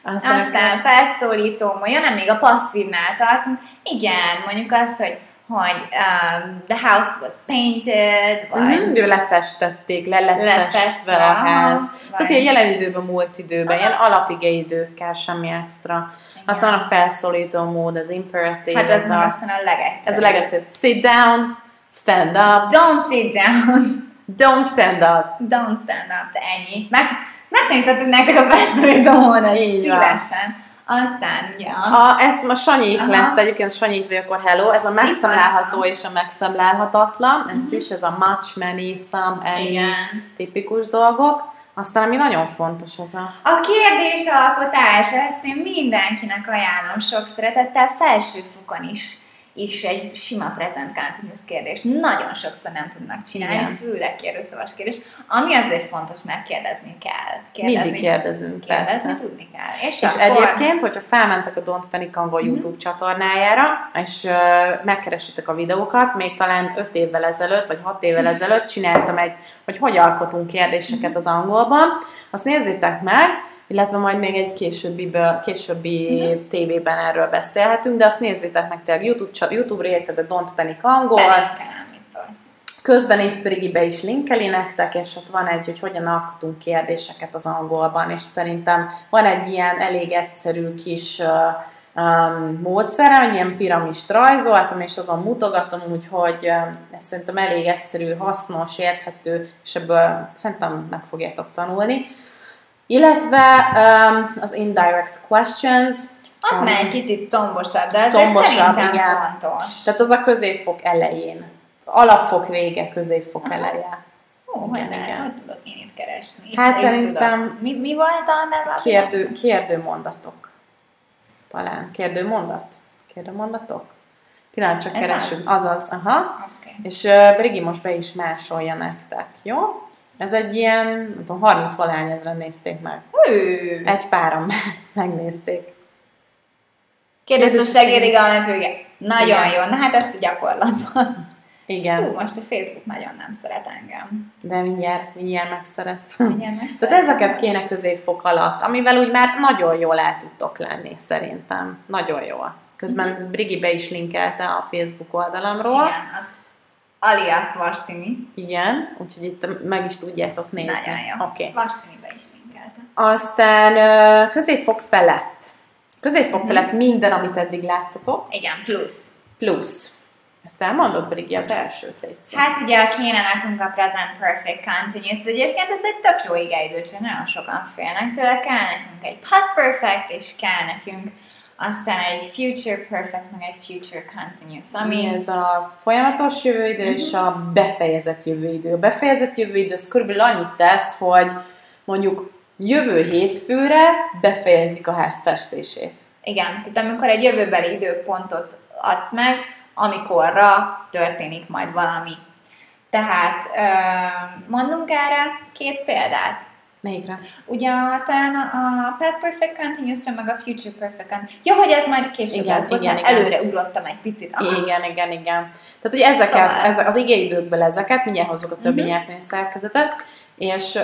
Aztán, Aztán felszólító, olyan nem még a passzívnál tartunk. Igen, mondjuk azt, hogy hogy um, the house was painted, vagy... Mm-hmm, lefestették, le lett festve a ház. Vagy... Tehát ilyen jelen időben, múlt időben, aha, ilyen alapigeidőkkel, semmi extra. Igen. Aztán a felszólító mód, az imperatív. Hát ez a, aztán a legegyszerűbb. Ez a legegyszerűbb. Sit down, stand up. Don't sit down. Don't stand up. Don't stand up, de ennyi. Meg, megtanítottuk nektek a felszólító módot. Szívesen. Aztán ugye a... a ezt ma Sanyék aha, lett, egyébként Sanyék vagy akkor hello, ez a megszemlálható és a megszemlálhatatlan, ezt uh-huh, is, ez a much, many, some, any, igen, tipikus dolgok. Aztán ami nagyon fontos az a... A kérdésalkotás, ezt én mindenkinek ajánlom sok szeretettel, felsőfokon is. is egy sima present continuous kérdés. Nagyon sokszor nem tudnak csinálni, igen, főleg kérdőszavas kérdés, ami azért fontos, mert kérdezni kell. Kérdezni, mindig kérdezünk, kérdezni persze. tudni kell. És, és akkor... egyébként, hogyha felmentek a Don't Panic Angol mm-hmm, YouTube csatornájára, és uh, megkeresitek a videókat, még talán öt évvel ezelőtt, vagy hat évvel ezelőtt csináltam egy, hogy hogy alkotunk kérdéseket mm-hmm, az angolban, azt nézzétek meg, illetve majd még egy későbbiből, későbbi uh-huh, tévében erről beszélhetünk, de azt nézzétek meg tényleg YouTube, YouTube-ra érte Don't Panic Angol. Közben itt Brigibe is linkeli nektek, és ott van egy, hogy hogyan alkotunk kérdéseket az angolban, és szerintem van egy ilyen elég egyszerű kis uh, um, módszere, hogy ilyen piramist rajzoltam, és azon mutogatom, úgyhogy uh, ez szerintem elég egyszerű, hasznos, érthető, és ebből szerintem meg fogjátok tanulni. Illetve um, az indirect questions. Az um, már egy kicsit tombosabb, de ez szerintem igen, fontos. Tehát az a középfok elején. Alapfok vége, középfok aha, eleje. Ó, hogy lehet, hogy tudok én itt keresni? Itt, hát szerintem... Mi, mi volt a neve? Kérdő, kérdőmondatok. Talán. Kérdőmondat? Kérdőmondatok? Pillanat, csak keresünk. Az? Azaz, aha. Okay. És uh, Brigi most be is másolja nektek, jó? Ez egy ilyen, nem tudom, harminc valány ezeren nézték meg. Hű. Egy páran megnézték. Kérdező segédig a főge. Nagyon igen, jó. Na hát ezt a gyakorlatban. Igen. Hú, most a Facebook nagyon nem szeret engem. De mindjárt, mindjárt megszeret. Mindjárt megszeret. Tehát ezeket kéne középfok alatt, amivel úgy már nagyon jól el tudtok lenni, szerintem. Nagyon jól. Közben uh-huh, Brigi be is linkelte a Facebook oldalamról. Igen, az alias Vastini. Igen, úgyhogy itt meg is tudjátok nézni. Nagyon jó. Okay. Vastinibe is linkelte. Aztán középfok felett. Középfok hmm. felett minden, amit eddig láttatok. Igen, plusz. Plusz. Ezt elmondod, Brigi, az elsőt létszik. Hát ugye kéne nekünk a present perfect continuous. Egyébként ez egy tök jó igeidő, csak nagyon sokan félnek tőle. Kell nekünk egy past perfect, és kell nekünk aztán egy future perfect, meg egy future continuous. Ami ez a folyamatos jövőidő uh-huh, és a befejezett jövőidő. A befejezett jövőidő az körülbelül annyit tesz, hogy mondjuk jövő hétfőre befejezik a ház festését. Igen, tehát amikor egy jövőbeli időpontot adsz meg, amikorra történik majd valami. Tehát mondunk erre két példát. Melyikre? Ugye talán a Past Perfect Continuous-ra, meg a Future Perfect Continuous. Jó, hogy ez majd később igen, lesz, bocsánat, igen, előre ugrottam egy picit. Aha. Igen, igen, igen. Tehát, hogy ezeket, szóval. ezek, az igéidőkből ezeket, mindjárt hozzuk a többi uh-huh, nyelvtani szerkezetet, és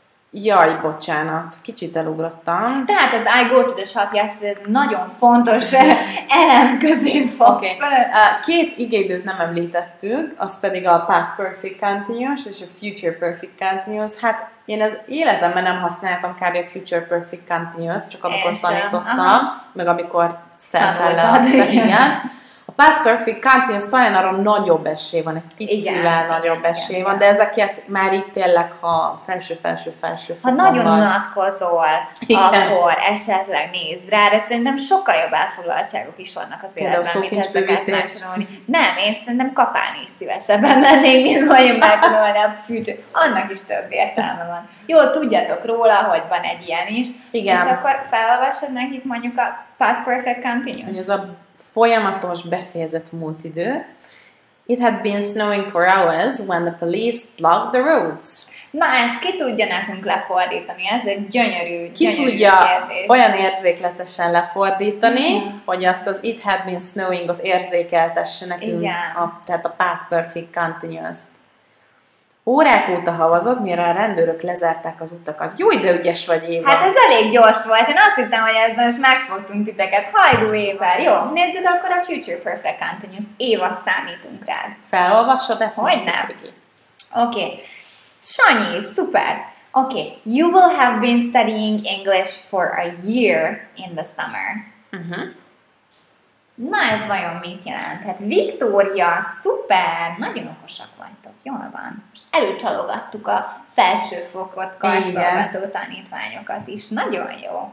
jaj, bocsánat, kicsit elugrottam. Tehát az I go to the shop, yes, ez nagyon fontos elem középfok. Okay. Két igéidőt nem említettük, az pedig a Past Perfect Continuous és a Future Perfect Continuous. Hát én az életemben nem használtam kb. A Future Perfect Continuous, csak amikor én tanítottam, aha, meg amikor szenteltem. Igen. A Past Perfect Continuous talán arra nagyobb esély van, egy picivel nagyobb igen, esély igen, van, de ezeket már itt tényleg, ha felső-felső-felső ha nagyon unatkozol, akkor esetleg nézd rá, de szerintem sokkal jobb elfoglaltságok is vannak az életben, mint ezeket megtanulni. Nem, én szerintem kapálni is szívesebben lennék, mint nagyon megtanulni a future. Annak is több értelme van. Jó, tudjatok róla, hogy van egy ilyen is, igen, és akkor felolvasod nekik mondjuk a Past Perfect Continuous. Ez a folyamatos befejezett múlt idő. It had been snowing for hours when the police blocked the roads. Na, ezt ki tudja nekünk lefordítani? Ez egy gyönyörű, ki gyönyörű tudja kérdés. Olyan érzékletesen lefordítani, mm. hogy azt az It had been snowing-ot érzékeltesse nekünk, a, tehát a Past Perfect Continuous-t. Órák óta havazott, mire a rendőrök lezárták az utakat. Jó, de ügyes vagy, Éva. Hát ez elég gyors volt. Én azt hittem, hogy ezzel most megfogtunk titeket. Hajdú, Éva. Jó, nézzük akkor a Future Perfect Continuous. Éva, számítunk rád. Felolvassod ezt? Hogy nem? Oké. Okay. Sanyi, szuper. Okay, you will have been studying English for a year in the summer. Uh-huh. Na, ez vajon mit jelent? Hát Viktória, szuper, nagyon okosak vagytok, jól van. És előcsalogattuk a felsőfokot karcolgató tanítványokat is, nagyon jó.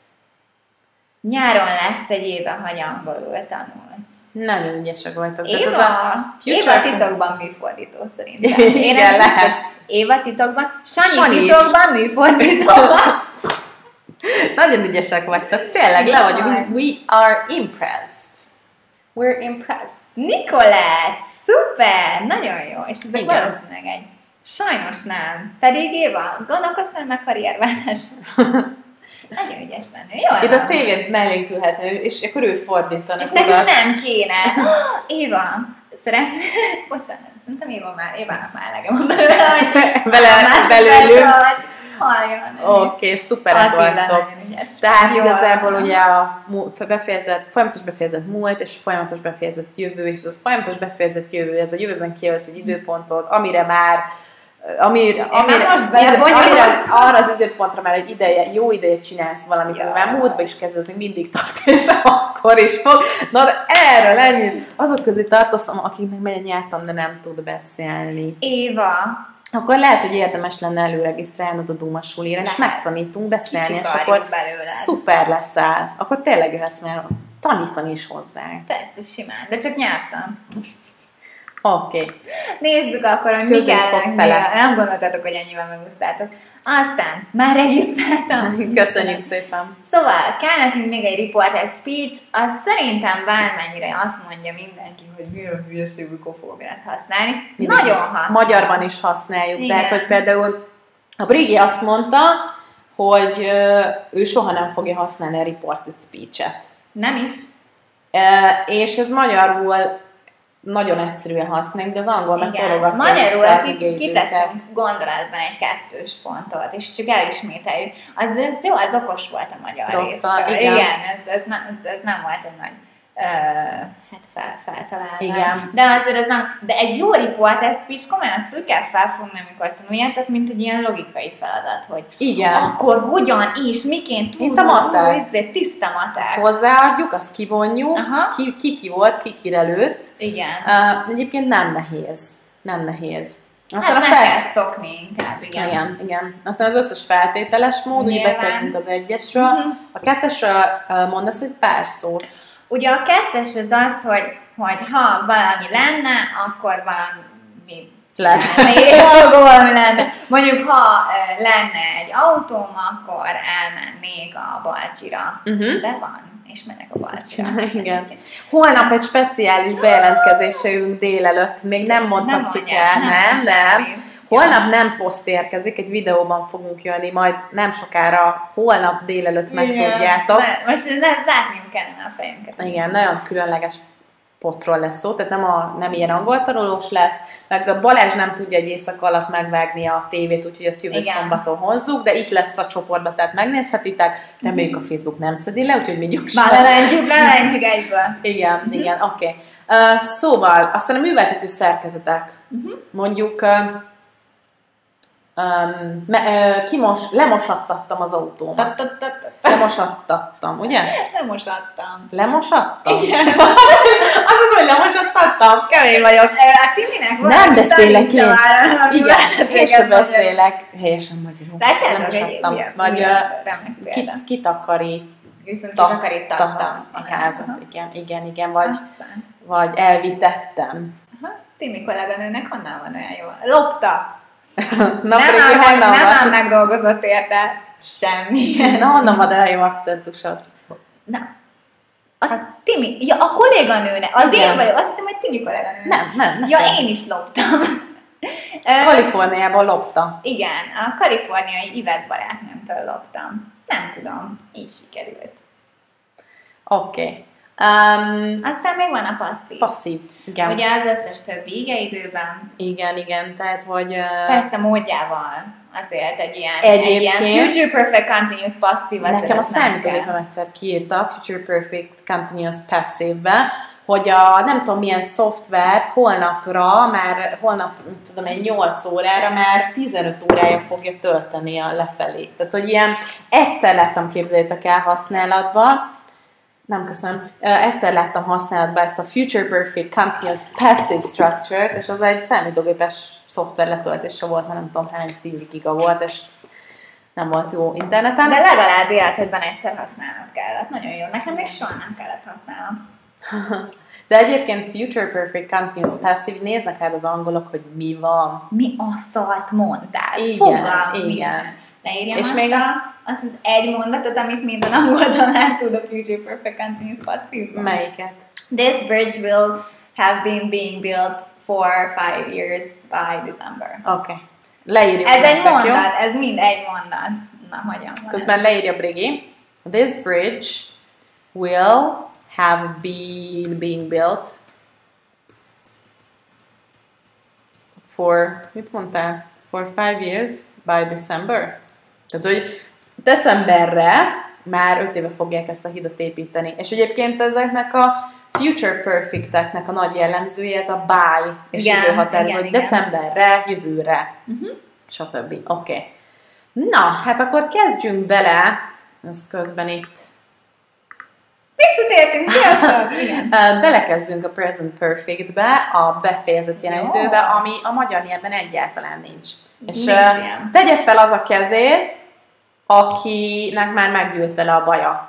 Nyáron lesz egy éve, hogy angolul tanulsz. Nagyon ügyesek vagytok. Éva, az a Éva titokban műfordító szerintem. Én igen, lehet. Éva titokban, Sanyi, Sanyi titokban műfordító. Nagyon ügyesek vagytok, tényleg le vagyunk. We are impressed. We're impressed. Nikolett, szuper, nagyon jó. És ez igen. valószínűleg egy sajnos nem. Pedig Éva, gondolkoztál meg karrierváltásra? Nagyon ügyes lenni. Jó, itt a tévét mellénk ülhetne, és akkor ő fordítanak. És nekünk nem kéne. Oh, Éva, szeret... Bocsánat, szerintem Éva már, Évának már elege van belőle, hogy belőlünk. Oké, okay, szuperek vagytok. Tehát jó, igazából ugye a befejezett, folyamatos befejezett múlt és folyamatos befejezett jövő, és az folyamatos befejezett jövő, ez a jövőben kijelölsz egy időpontot, amire már amire, amire, amire, amire az, arra az időpontra már egy ideje, jó ideje csinálsz valamit, ja. Már múltba is kezdődött, még mindig tart, és akkor is fog. Na, de erről ennyi. Azok közé tartozom, akiknek megy a nyelvtan, de nem tud beszélni. Éva. Akkor lehet, hogy érdemes lenne előregisztrálnod a Duma sulira, és megtanítunk beszélni, és akkor belőle. Szuper leszel. Akkor tényleg jöhetsz már tanítani is hozzá. Persze, simán, de csak nyelvtan. Oké. Okay. Nézzük akkor, hogy mi kellene. Nem gondoltatok, hogy ennyivel megúsztátok. Aztán, már regisztráltam. Köszönjük szépen. Szóval, kell nekünk még egy reported speech, az szerintem bármennyire azt mondja mindenki, hogy mi a hülyeség, mikor fogom én ezt használni. Mindig. Nagyon hasznos. Magyarban is használjuk. Igen. Tehát, hogy például a Brigi azt mondta, hogy ő soha nem fogja használni a reported speech-et. Nem is. E, és ez magyarul nagyon egyszerűen használjuk, de az angol meg tologatja. Magyarul kiteszünk gondolatban egy kettős pontot, és csak elismételjük. Az, ez jó, az okos volt a magyar Rokta, rész. igen, igen ez, ez, nem, ez, ez nem volt egy nagy uh, hát fel, feltalálva. Igen. De azért az nem, de egy jó reported speech, komolyan azt úgy kell felfogni, amikor tanuljátok, mint egy ilyen logikai feladat, hogy igen. Akkor hogyan és miként mint a matek. Tiszta matek. Azt hozzáadjuk, azt kivonjuk, ki, ki ki volt, ki kire lőtt. Igen. Uh, egyébként nem nehéz. Nem nehéz. Aztán hát meg fel... kell szokni inkább, igen. igen. Igen, Aztán az összes feltételes mód, ugye beszéltünk az egyesről. Uh-huh. A kettesről uh, mondasz egy pár szót. Ugye a kettes az az, hogy, hogy ha valami lenne, akkor valami lenne. lenne. Mondjuk, ha lenne egy autóm, akkor elmennék a Balcsira. Uh-huh. De van, és mennek a Balcsira. Igen. Holnap egy speciális bejelentkezésre jövünk délelőtt, még nem mondhatjuk nem el, nem, nem, nem. nem. Holnap nem poszt érkezik, egy videóban fogunk jönni, majd nem sokára, holnap délelőtt megtudjátok. Most ezt látniuk kellene a fejünket. Igen, nagyon különleges posztról lesz szó, tehát nem, a, nem ilyen angoltanulós lesz, meg a Balázs nem tudja egy éjszaka alatt megvágni a tévét, úgyhogy ezt jövő Igen. szombaton hozzuk, de itt lesz a csoportban, tehát megnézhetitek, reméljük a Facebook nem szedi le, úgyhogy mi gyorsan. Már lementjük, lementjük egyből. Igen, uh-huh. igen, oké. Okay. Uh, szóval, aztán a műveltető szerkezetek, uh-huh. mondjuk uh, Um, me, uh, kimos, lemosattattam az autómat. Lemosattattam, ugye? Lemosattam. Lemosattam? Igen. Az az, hogy lemosattattam? Kemény vagyok. A Timinek van, nem beszélek én. Igen, én sem beszélek. Helyesen magyarul. Lemosattam. Vagy uh, kitakarítattam a házat. Igen, igen, igen. Vagy, vagy elvitettem. Timi kolléganőnek honnan van olyan jó? Lopta. Na, nem áll meg, nem áll megdolgozott érte semmi. Na, honnan van el jó akcentusod? Na, a Timi, ja, a kolléganőne, az én vagyok, azt hiszem, hogy Timi kolléganőne. Nem, nem, nem. Ja, én is loptam. Kaliforniában loptam. Igen, a kaliforniai Ivett barátnőmtől loptam. Nem tudom, így sikerült. Oké. Okay. Um, Aztán még van a passzív. Passzív, igen. Ugye az összes többi igeidőben. Igen, igen, tehát hogy... Uh, Persze módjával azért egy ilyen, egy ilyen Future Perfect Continuous Passive. Nekem a számítógépem egyszer kiírta a Future Perfect Continuous Passive-be, hogy a nem tudom milyen szoftvert holnapra, már holnap, nem tudom, egy nyolc órára már tizenöt órája fogja tölteni a lefelé. Tehát, hogy ilyen egyszer láttam, képzeljétek el használatban, nem köszönöm, egyszer láttam használatban ezt a Future Perfect Continuous Passive Structure-t, és az egy számítógépes szoftver letöltése volt, mert nem tudom hány tíz giga volt, és nem volt jó interneten. De legalább életedben egyszer használnod kellett. Nagyon jó. Nekem még soha nem kellett használnom. De egyébként Future Perfect Continuous Passive, néznek el az angolok, hogy mi van. Mi a szart mondtál? Igen, Fogalm igen. Nincsen. Ne írjam és azt, még a, azt az egy mondatot, amit minden angol tanár tud a Future Perfect Continuous Passive-ban. Melyiket? This bridge will have been being built for five years by December. Oké. Okay. Leírjuk. Ez egy mondat, jó? ez mind egy mondat. Na, hogyan van? Közben ez? Leírja Brigi. This bridge will have been being built for, mit mondtál? For five years by December. Tehát, hogy decemberre már öt éve fogják ezt a hidat építeni. És egyébként ezeknek a Future Perfect-eknek a nagy jellemzője ez a by és időhatározó, hogy decemberre, jövőre, uh-huh. stb. Oké. Okay. Na, hát akkor kezdjünk bele, ezt közben itt visszatértünk, sziasztok! Igen. Belekezdünk a Present Perfect-be, a befejezett jelenidőbe, ami a magyar nyelven egyáltalán nincs. És nincs uh, tegye fel az a kezét, akinek már meggyűlt vele a baja.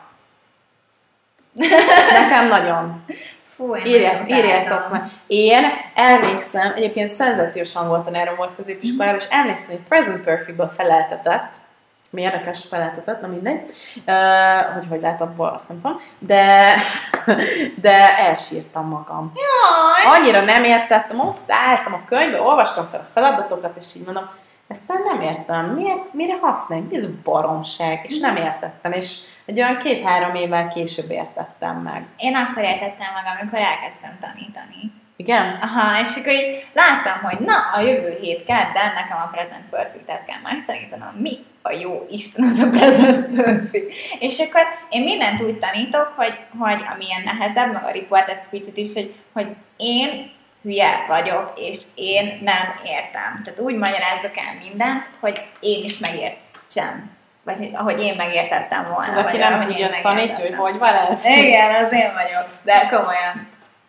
Nekem nagyon. Fú, Írját, írjátok meg. Én emlékszem, egyébként szenzációs angol tanárom volt középiskolában, és emlékszem, hogy Present Perfect-ből feleltetett, mi érdekes feleltetett, na mindegy, uh, hogy hogy lehet abból, azt nem tudom, de, de elsírtam magam. Jaj. Annyira nem értettem, ott álltam a könyvbe, olvastam fel a feladatokat, és így mondom, ezt nem értem, miért, mire használjuk, mi ez baromság, és nem értettem, és egy olyan két-három évvel később értettem meg. Én akkor értettem meg, amikor elkezdtem tanítani. Igen? Aha, és akkor így láttam, hogy na, a jövő hét kedden nekem a Present Perfect-et kell megtanítanom. Mi a jó Isten az a Present Perfect? És akkor én mindent úgy tanítok, hogy, hogy amilyen nehezebb, meg a reported speech-et is, hogy, hogy én hülye vagyok, és én nem értem. Tehát úgy magyarázzak el mindent, hogy én is megértsem. Vagy hogy, ahogy én megértettem volna. Aki nem tudja azt tanítja, hogy hogy van ez? Igen, az én vagyok, de komolyan.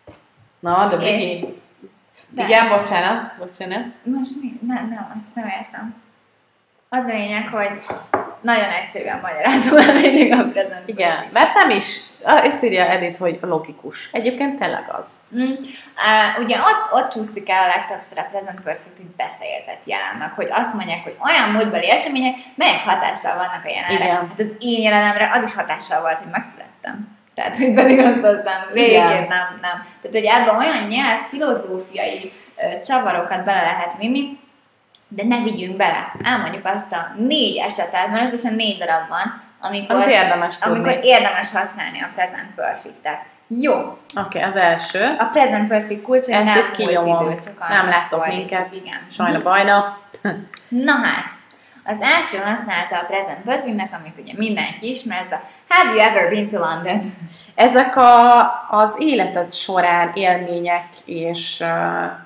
Na, de Viki. Igen, bocsánat, bocsánat. Most mi? Nem, nem, azt nem értem. Az a lényeg, hogy nagyon egyszerűen magyarázom el mindig a Present. Igen, mert nem is, ezt írja Edith, hogy logikus. Egyébként tényleg az. Mm. Uh, ugye ott, ott csúszik el a legtöbbször a Present Perfect, hogy befejezett jelennek, hogy azt mondják, hogy olyan múltbeli események, melyek hatással vannak a jelenre. Igen. Hát az én jelenemre az is hatással volt, hogy megszülettem. Tehát, hogy pedig azt aztán végén nem, nem. Tehát, hogy ebben olyan nyelv, filozófiai ö, csavarokat bele lehet vinni, de ne vigyünk bele. Elmondjuk azt a négy esetet, mert összesen négy darab van, amikor érdemes, amikor érdemes használni a Present Perfect-et. Jó. Oké, okay, az első. A Present Perfect kulcs, hogy nem volt idő, csak nem láttok minket. Igen. Sajna bajna. Na hát, az első használta a Present Perfect-nek, amit ugye mindenki ismer, ez a Have you ever been to London? Ezek a, az életed során élmények és uh,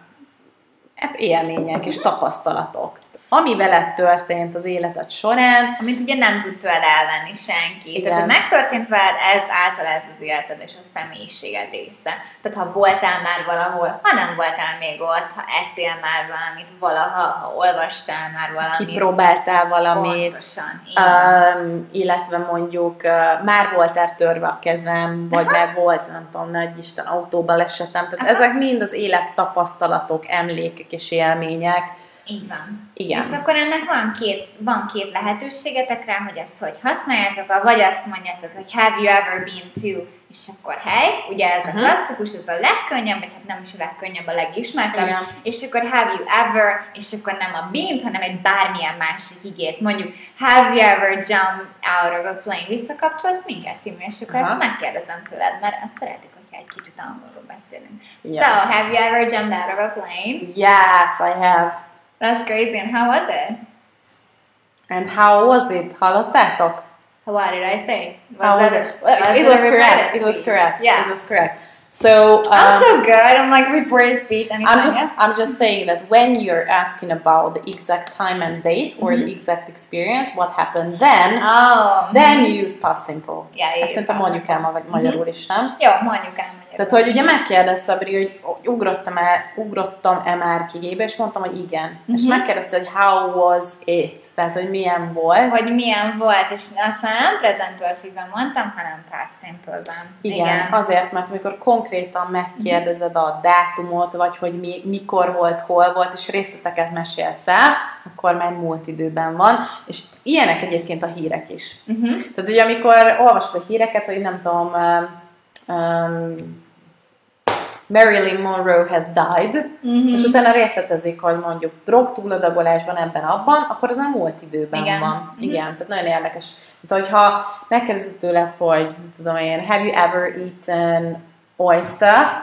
hát élmények és tapasztalatok. Ami veled történt az életed során. Amit ugye nem tud tőled elvenni senki. Igen. Tehát, hogy megtörtént veled, ez által ez az életed és a személyiséged része. Tehát, ha voltál már valahol, ha nem voltál még ott, ha ettél már valamit valaha, ha olvastál már valamit. Kipróbáltál valamit. Pontosan. Um, illetve mondjuk uh, már voltál törve a kezem, vagy már volt, nem tudom, nagy Isten autóbalesetem. Tehát aha. Ezek mind az élet tapasztalatok, emlékek és élmények. Így van. Igen. És akkor ennek van két, van két lehetőségetek rá, hogy ezt hogy használjátok, vagy azt mondjátok, hogy have you ever been to, és akkor hely, ugye ez uh-huh. a klasszikus, ez a legkönnyebb, vagy hát nem is a legkönnyebb, a legismertebb, igen. és akkor have you ever, és akkor nem a been, hanem egy bármilyen másik igét, mondjuk have you ever jumped out of a plane, visszakapcsolsz minket, Timi, és akkor uh-huh. ezt megkérdezem tőled, mert azt szeretik, hogyha egy kicsit angolul beszélünk. Yeah. So, have you ever jumped out of a plane? Yes, I have. That's crazy, and how was it? And how was it? Hallottátok? What did I say? Was how was it? Was it, was correct. It was correct. Yeah. It was correct. So um, I'm so good. I'm like reporter speech. I'm just I'm just saying that when you're asking about the exact time and date or mm-hmm. the exact experience, what happened then, oh, then you use past simple. Yeah, ezt szerintem mondjuk el ma, magyarul is, nem? Jó, mondjuk el magyarul. Tehát, hogy ugye megkérdezte a Bri, hogy ugrottam-e ugrottam -e már Kigébe, és mondtam, hogy igen. Mm-hmm. És megkérdezte, hogy how was it? Tehát, hogy milyen volt. Hogy milyen volt, és aztán nem present perfectben mondtam, hanem past simple-ben. Igen, igen, azért, mert amikor konkrétan megkérdezed a dátumot, vagy hogy mi, mikor volt, hol volt, és részleteket mesélsz el, akkor már múlt időben van, és ilyenek egyébként a hírek is. Uh-huh. Tehát ugye amikor olvasod a híreket, hogy nem tudom, um, um, Marilyn Monroe has died, uh-huh. és utána részletezik, hogy mondjuk drogtúladagolásban, ebben, abban, akkor az már múlt időben igen. van. Uh-huh. Igen, tehát nagyon érdekes. Tehát, hogyha megkérdezed tőled, hogy tudom én, have you ever eaten oyster?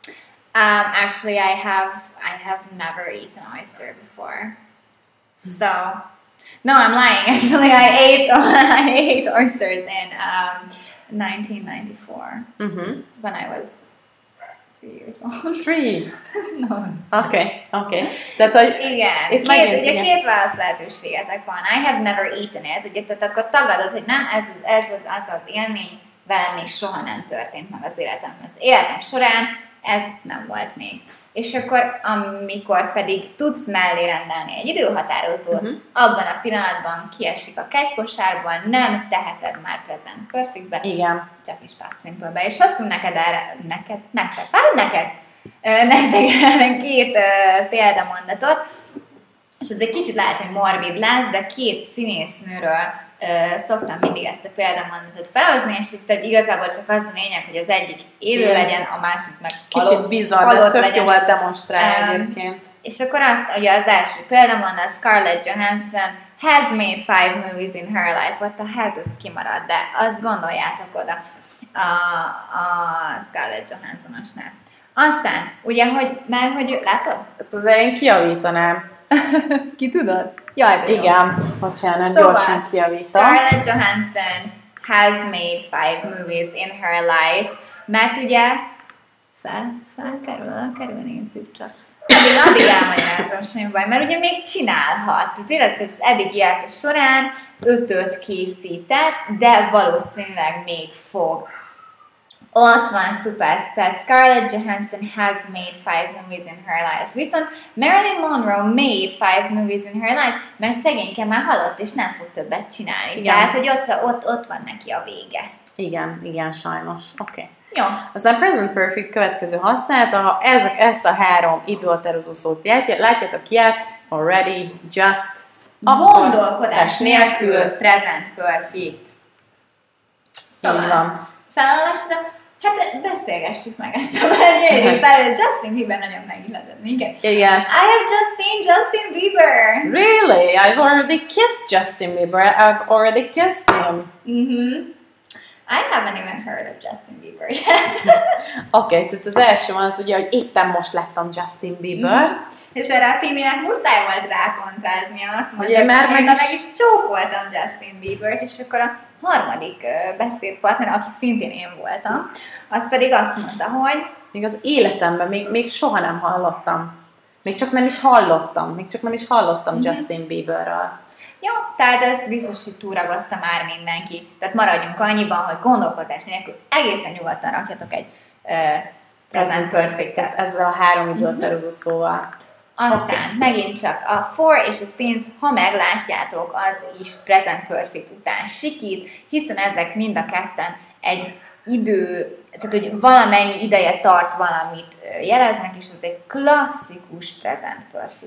Um, actually, I have I have never eaten oyster before. So, no, I'm lying. Actually, I ate I ate oysters in um, nineteen ninety-four mm-hmm. when I was three years old. Three? No. Okay, okay. Tehát, hogy igen, itt két, ugye igen. két válasz lehetőségetek van. I have never eaten it, ugye, tehát akkor tagadod, hogy nem, ez, ez az, az az élmény, velem még soha nem történt meg az életemben. Az életem során ez nem volt még. És akkor, amikor pedig tudsz mellé rendelni egy időhatározót, uh-huh. abban a pillanatban kiesik a kegykosárban, nem teheted már present perfectbe, igen. csak is past simple-be. És hoztunk neked erre, neked, neked, hát neked, nektek két uh, példamondatot, és ez egy kicsit lehet, hogy morbid lesz, de két színésznőről Uh, szoktam mindig ezt a példamondatot felhozni, és itt egy igazából csak az a lényeg, hogy az egyik élő igen. legyen, a másik meg halott. Kicsit bizarr, ez tök jól demonstrál um, egyébként. És akkor azt, ugye az első példamondat, Scarlett Johansson has made five movies in her life, ott a has az kimarad, de azt gondoljátok oda a, a Scarlett Johanssonosnál. Aztán, ugye, hogy már, hogy látod? Ezt azért én kijavítanám. Ki tudod? Jaj, igen, bocsánat, szóval, gyorsan kijavítom. Scarlett Johansson has made five movies in her life, mert ugye fel, felkerül, kerül, nézzük csak. Addig, addig elmagyarázom, semmi baj, mert ugye még csinálhat. Tényleg, hogy az eddig élete során ötöt készített, de valószínűleg még fog. Ott van, szuper, tehát Scarlett Johansson has made five movies in her life. Viszont Marilyn Monroe made five movies in her life, mert szegényke már halott, és nem fog többet csinálni. Igen. Tehát, hogy ott, ott, ott van neki a vége. Igen, igen, sajnos. Oké. Okay. Jó. Aztán present perfect következő használata, ha ezek, ezt a három időhatározó szót látjátok, yet, already, just, gondolkodás nélkül, present perfect. Szóval, felolvasod, hát beszélgessük meg ezt a gyönyörű belőle. Justin Bieber nagyon megilletett minket. Igen. I have just seen Justin Bieber. Really? I've already kissed Justin Bieber. I've already kissed him. Mm-hmm. I haven't even heard of Justin Bieber yet. Oké, okay, tehát az első mondat ugye, hogy éppen most láttam Justin Bieber. Mm-hmm. És erre a Timinek muszáj volt rákontráznia, azt mondta, hogy már meg, meg is csókoltam Justin Biebert, és akkor a harmadik uh, beszédpartner, aki szintén én voltam, az pedig azt mondta, hogy még az életemben még, még soha nem hallottam. Még csak nem is hallottam. Még csak nem is hallottam mm-hmm. Justin Bieberről. Jó, tehát ezt biztos, hogy túragozta már mindenki. Tehát maradjunk annyiban, hogy gondolkodás nélkül egészen nyugodtan rakjatok egy uh, present perfectet. Ezzel a három időhatározó szóval. Aztán okay. megint csak a for és a since, ha meglátjátok, az is present perfect után sikít, hiszen ezek mind a ketten egy idő, tehát hogy valamennyi ideje tart valamit jeleznek, és ez egy klasszikus present perfect.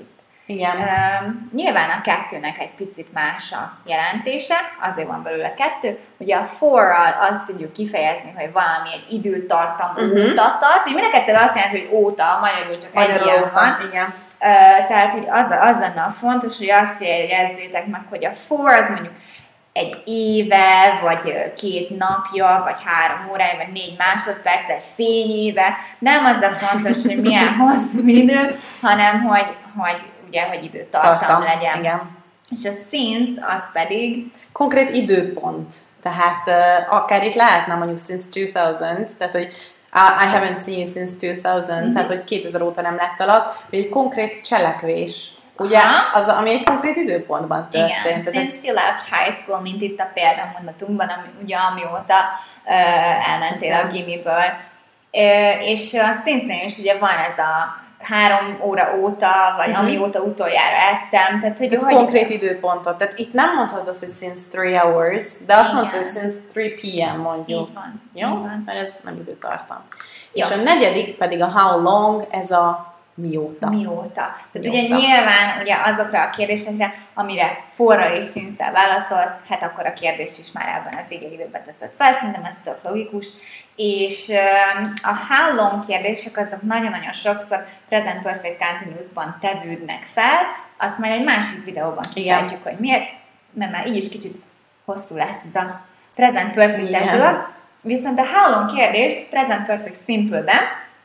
Igen. Um, nyilván a kettőnek egy picit más a jelentése, azért van belőle kettő. Ugye a for-ral azt tudjuk kifejezni, hogy valami egy időtartam uh-huh. óta tart. Mind a kettő azt jelenti, hogy óta, magyarul csak egy ilyen van. Igen. Uh, tehát, hogy az, az lenne a fontos, hogy azt jegyezzétek meg, hogy a for az mondjuk egy éve, vagy két napja, vagy három órája, vagy négy másodperc, egy fényéve. Nem az a fontos, hogy milyen hosszú idő, hanem hogy, hogy ugye, hogy időtartam Tartam, legyen. Igen. És a since, az pedig... Konkrét időpont. Tehát uh, akár itt lehetne mondjuk since two thousand, tehát hogy I haven't seen you since two thousand, mm-hmm. tehát hogy kétezer óta nem láttalak, vagy egy konkrét cselekvés. Ugye, az, ami egy konkrét időpontban történt. Igen, since you left high school, mint itt a példamonatunkban, ami, ugye amióta uh, elmentél a gimiből. Uh, és a since-nél is ugye van ez a három óra óta, vagy uh-huh. amióta utoljára ettem. Tehát, hogy tehát konkrét időpontot. Tehát itt nem mondhatod azt, hogy since three hours, de azt mondhatod, hogy since three p m mondjuk. Így van. Jó? Így van. Mert ez nem időtartam. Jó. És a negyedik pedig a how long, ez a mióta. Mióta. Tehát mióta. ugye nyilván ugye azokra a kérdésekre, amire forra és since-tel válaszolsz, hát akkor a kérdést is már ebben az igényidőben teszed fel, szerintem ez tök logikus. És um, a how long kérdések azok nagyon-nagyon sokszor present perfect continuous-ban tevődnek fel, azt már egy másik videóban kifejtjük, hogy miért, mert már így is kicsit hosszú lesz ez a present perfect-es dolog. Viszont a how long kérdést present perfect simple-ben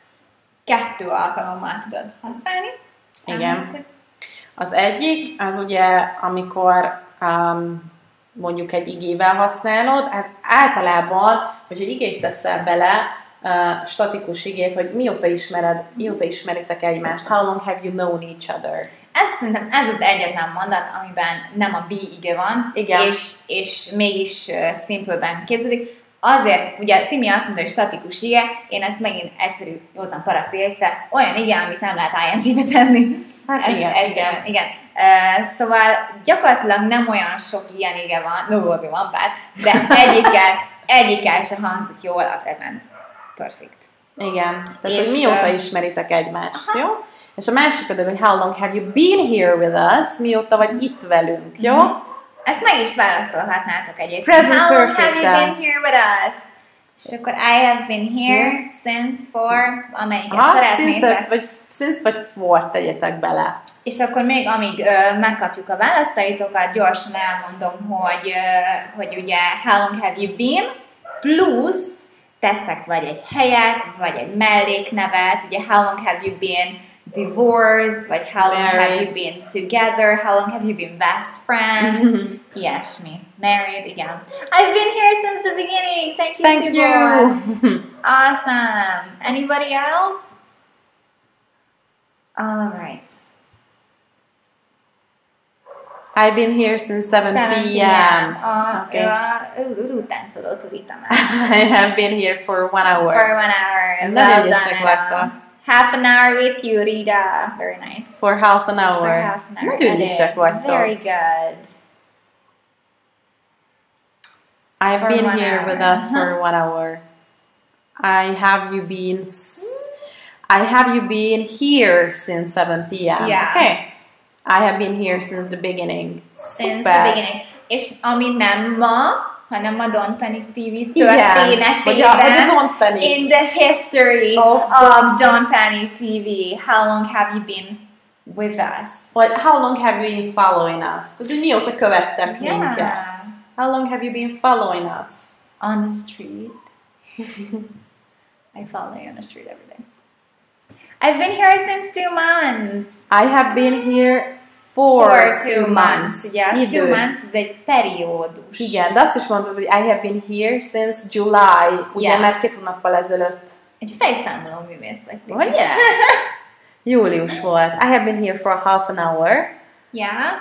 kettő alkalommal tudod használni. Igen. Az egyik, az ugye, amikor um, mondjuk egy igével használod, hát általában, hogyha igét teszel bele, uh, statikus igét, hogy mióta ismered, mióta ismeritek egymást, how long have you known each other? Ez szerintem ez az egyetlen mondat, amiben nem a be ige van, Igen. És, és mégis uh, simple-ben képződik. Azért, ugye Timi azt mondta, hogy statikus ige, én ezt megint egyszerű, józan paraszt észre, olyan ige, amit nem lehet i en ge-be tenni. Hát ez, igen, ez, igen. igen. Uh, szóval gyakorlatilag nem olyan sok ilyen ige van, no, van pár, de egyikkel, egyikkel se hangzik jól a present perfect. Igen, tehát és, hogy mióta uh, ismeritek egymást, aha. jó? És a másik pedig, hogy how long have you been here with us, mióta vagy itt velünk, jó? Mm-hmm. Ezt meg is válaszolhatnátok egyébként. Present How long have you perfect-tel. been here with us? És akkor I have been here hmm. since for, amelyiket Aha, szeretnétek. since vagy, since vagy for tegyetek bele. És akkor még amíg uh, megkapjuk a választaitokat, gyorsan elmondom, hogy, uh, hogy ugye how long have you been, plusz tesztek vagy egy helyet, vagy egy melléknevet, ugye how long have you been divorced, vagy how long Married. have you been together, how long have you been best friends, ilyesmi. Married, igen. I've been here since the beginning. Thank you, Thank Tibor. you. Awesome. Anybody else? All right. I've been here since seven p m A, Okay. a rútáncoló Turita már. I have been here for one hour. For one hour. Nagyon Well ügyesek done. vagytok. Half an hour with you, Rita. Very nice. For half an hour. For half an hour. Nagyon ügyesek vagytok. Very good. I've For been one here hour. with us for one hour. I have you been... S- I have you been here since seven p m Yeah. Okay. I have been here since the beginning. Since Super. the beginning. És ami nem ma, hanem a Don't Panic té vé Igen. Vagy a, vagy a történetében, Don't Panic. in the history Of of Don't Panic té vé, how long have you been with us? Vagy how long have you been following us? Tehát, hogy mióta követtek Yeah. minket? How long have you been following us? On the street. I follow you on the street every day. I've been here since two months. I have been here for, For two months. Ugye, Idő. two months ez egy periódus. Igen, de azt is mondtad, hogy I have been here since July. Ugye, Yeah. mert két hónappal ezelőtt. Egy fejszámoló művész vagy. Ugye? Július volt. I have been here for half an hour. Yeah.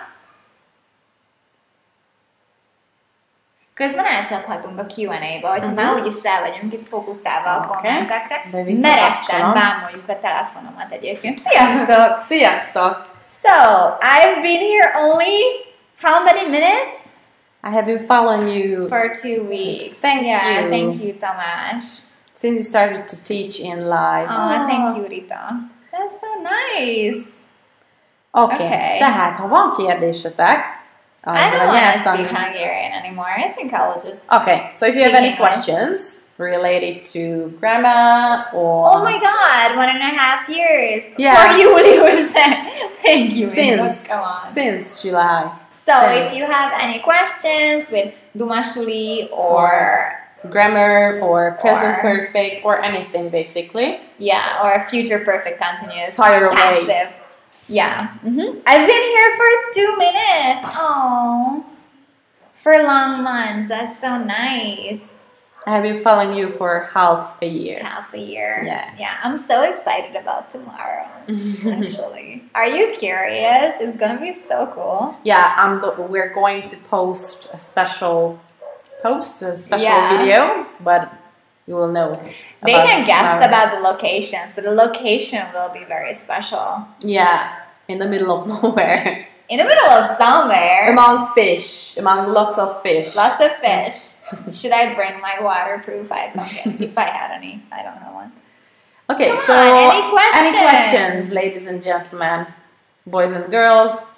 Közben elcsaphatunk a Q and A-ba, hogyha Uh-huh. már úgyis rá vagyunk itt fókuszálva a Okay. kommentekre. De visszakapcsolom. Meretten bámoljuk a telefonomat egyébként. Sziasztok! Sziasztok! So, I've been here only how many minutes? I have been following you For two weeks. Thank yeah, you. Thank you, Tamás. since you started to teach in live. Oh, thank you, Rita. That's so nice. Oké, okay. okay. Tehát ha van kérdésetek, I don't want to speak Hungarian anymore. I think I will just. Okay, so if you have any English. questions related to grammar or. Oh my God! One and a half years. Yeah. For Julius. Thank you. Since Come on. since July. So since. if you have any questions with Dumasuli or, or grammar or present or, perfect or anything basically. Yeah, or future perfect continuous. Fire away. Passive. Yeah. Mm-hmm. I've been here for two minutes. Oh, for long months. That's so nice. I have been following you for half a year. Half a year. Yeah. Yeah. I'm so excited about tomorrow. Actually, are you curious? It's gonna be so cool. Yeah, I'm. Go- we're going to post a special post, a special yeah. video, but you will know. They can guess tomorrow. About the location, so the location will be very special. Yeah, in the middle of nowhere. In the middle of somewhere. Among fish, among lots of fish. Lots of fish. Should I bring my waterproof iPhone if I had any? I don't know one. Okay, Come so on, any questions? any questions, ladies and gentlemen, boys and girls?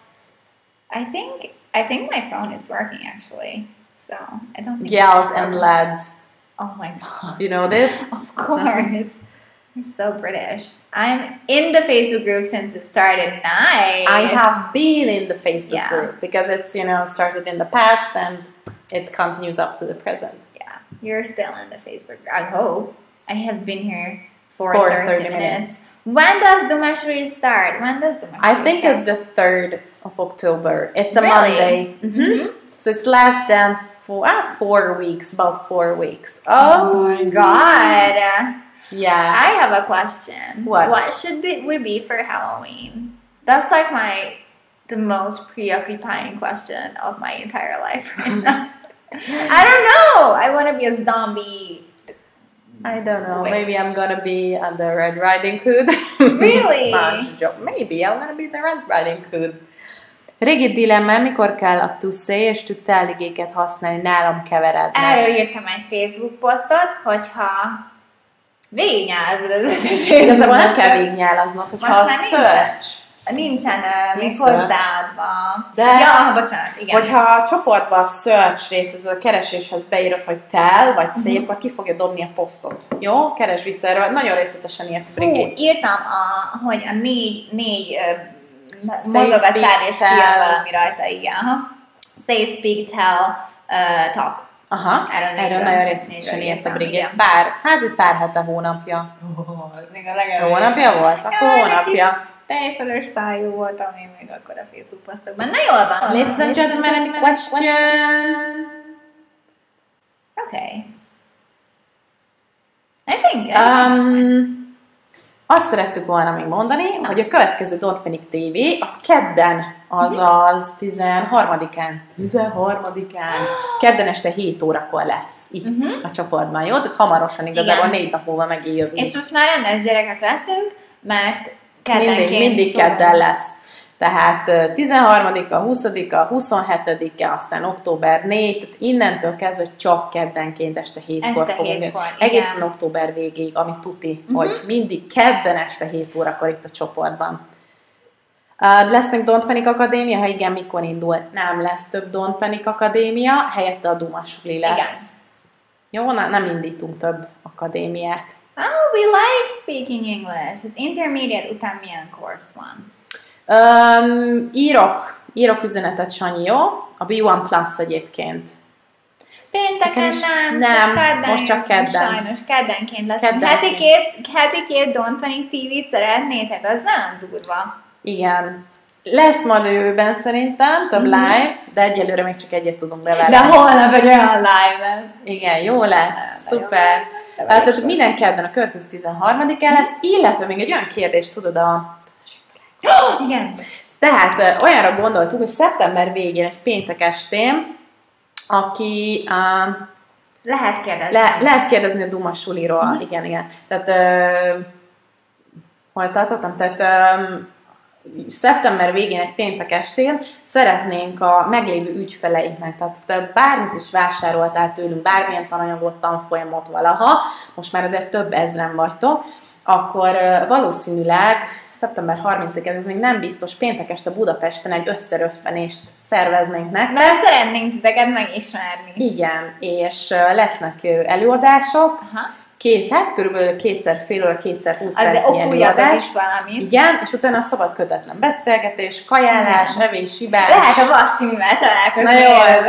I think I think my phone is working actually, so I don't. think Gals and lads. Oh my God! You know this? Of course. You're so British. I'm in the Facebook group since it started. Nice. I have been in the Facebook yeah. group because it's, you know, started in the past and it continues up to the present. Yeah, you're still in the Facebook group. I hope. I have been here for, for thirty, thirty minutes. minutes. When does Dumashri start? When does Dumashri I think start? it's the third of October. It's a really? Monday. Mm-hmm. Mm-hmm. So it's less than four, ah, four weeks, about four weeks. Oh, oh my God. Yeah. I have a question. What? What should be, we be for Halloween? That's like my, the most preoccupying question of my entire life right now. I don't know. I want to be a zombie. I don't know. Witch. Maybe I'm gonna be on the Red Riding Hood. Really? Maybe I'm gonna be the Red Riding Hood. Régi dilemma, mikor kell a to say és to tell igéket használni, nálam keverednek. Erről írtam egy Facebook posztot, hogyha végignyálazod az összes Igazából nem kell végignyálaznod, hogyha a search. Nincsen uh, még hozzáadva. De, ja, bocsánat, igen. Hogyha a csoportban a search rész, a kereséshez beírod, hogy tell, vagy szép, uh-huh. akkor ki fogja dobni a posztot. Jó? Keresd vissza erről. Nagyon részletesen írt Frigé. Írtam, a, hogy a négy, négy uh, mozogasztál és kijön valami rajta, igen. Aha. Say, speak, tell, uh, talk. Aha, erről, erről nagyon részletesen írt a Brigét. Pár, hát egy pár hete, hónapja. Oh, még a legalább. Hónapja volt? Akkor hónapja. Teljfölös szájú voltam én még akkor a Facebook posztokban. Na jól van. Ladies and gentlemen, any question? Okay. I think. Um, azt szerettük volna még mondani, no. hogy a következő Don't Panic té vé az kedden, azaz tizenharmadikán. tizenharmadikán. Kedden este hét órakor lesz itt uh-huh. a csoportban, jó? Tehát hamarosan igazából igen. négy nap múlva megint jövünk. És most már rendes gyerekek leszünk, mert mindig, mindig kedden lesz. Tehát tizenharmadika, huszadika, huszonhetedike, aztán október negyedike, tehát innentől kezdve csak keddenként este hétkor fogunk jönni. Egészen október végéig, ami tuti, uh-huh. hogy mindig kedden este hét órakor itt a csoportban. Uh, lesz még Don't Panic Akadémia? Ha igen, mikor indul? Nem lesz több Don't Panic Akadémia, helyette a Dumasuli lesz. Igen. Jó, na, nem indítunk több akadémiát. Oh, we like speaking English. Az intermediate után milyen course van? Um, írok, írok üzenetet, Sanyi, jó? A bé egy Plus egyébként. Pénteken nem, nem csak kedden, most csak kedden. Sajnos keddenként leszünk. Heti két, heti két Don't Panic té vét szeretnétek, az nagyon durva. Igen. Lesz majd jövőben szerintem több mm-hmm. live, de egyelőre még csak egyet tudunk bevenni. De holnap egy olyan live lesz. Igen, jó lesz, de szuper. Jó. Tehát minden kedden a következő tizenharmadikán lesz, illetve még egy olyan kérdés, tudod, a... Oh, igen. Tehát olyanra gondoltuk, hogy szeptember végén egy péntek estén, aki... Uh, lehet kérdezni. Le, lehet kérdezni a Dumasuliról, mm-hmm. igen, igen. Tehát... Uh, hol tartottam? Tehát... Um, szeptember végén egy péntek estén szeretnénk a meglévő ügyfeleinknek, tehát te bármit is vásároltál tőlünk, bármilyen tananyagot, tanfolyamot valaha, most már azért több ezren vagytok, akkor valószínűleg szeptember harmincadikán, ez még nem biztos, péntek este Budapesten egy összeröffenést szerveznénk nektek. Mert szeretnénk titeket megismerni. Igen, és lesznek előadások. Aha. Két, hát körülbelül kétszer fél óra, kétszer húsz perc ilyen előadás. Is valami. Igen, és utána a szabad kötetlen beszélgetés, kajálás, igen. evés, ibás. Lehet a Vas Timivel találkozni. Na jó.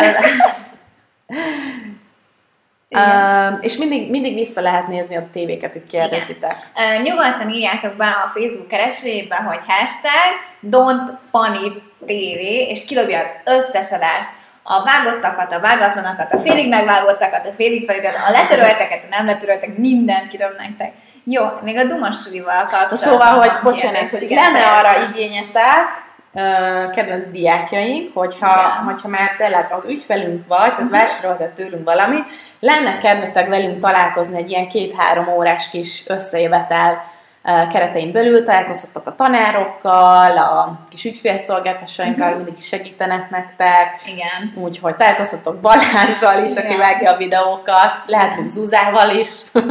Uh, és mindig, mindig vissza lehet nézni a tévéket, itt kérdezitek. Uh, nyugodtan írjátok be a Facebook keresőjébe, hogy hashtag Don't Panic té vé, és kidobja az összes adást. A vágottakat, a vágatlanakat, a félig megvágottakat, a félig felirat, a letörölteket, a nem letöröltek, mindent kidob nektek. Jó, még a Dumasulival kapcsolatban. Szóval, hogy bocsánat, hogy lenne arra igényetek, kedvenc diákjaink, hogyha, hogyha már tényleg az ügyfelünk vagy, tehát uh-huh. vásároltad tőlünk valami, lenne kedvetek velünk találkozni egy ilyen két-három órás kis összejövetel keretein belül, találkozhatok a tanárokkal, a kis ügyfélszolgáltatóinkkal, uh-huh. mindig segítenek nektek. Igen. Úgyhogy találkozhatok Balázsral is, aki vágja a videókat, lehet még Zuzával is.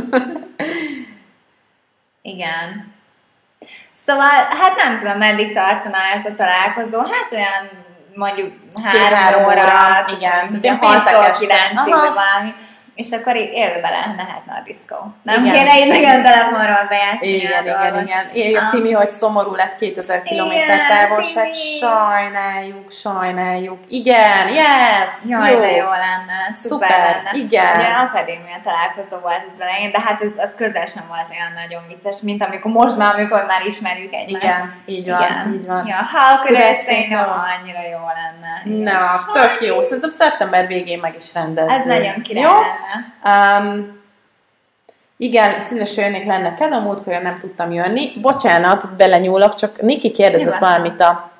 Igen. Szóval, hát nem tudom, meddig tartana ez a találkozó, hát olyan mondjuk három, három óra, óra, igen, ugye hattól kilencig, vagy valami, és akkor így élve bele mehetne a diszkó. Nem igen. kéne így nagyon telefonról bejátszani. Igen, igen, igen. Írja ah. Timi, hogy szomorú lett kétezer kilométer távolság. Sajnáljuk, sajnáljuk. Igen, yes! Jaj, jó. De jó lenne. Szuper, Szuper lenne. Igen. Ugye akadémia találkozó volt az elején, de hát ez, az közel sem volt olyan nagyon vicces, mint amikor most már, amikor már ismerjük egymást. Igen, így van, igen. így van. Ja, ha could I say no, annyira jó lenne. Na, tök jó. Szerintem szeptember végén meg is rendezzük. Ez nagyon király lenne. Um, igen, szívesen jönnék lenne kedve, a múltkor nem tudtam jönni. Bocsánat, belenyúlok, csak Niki kérdezett Nyilván. valamit a,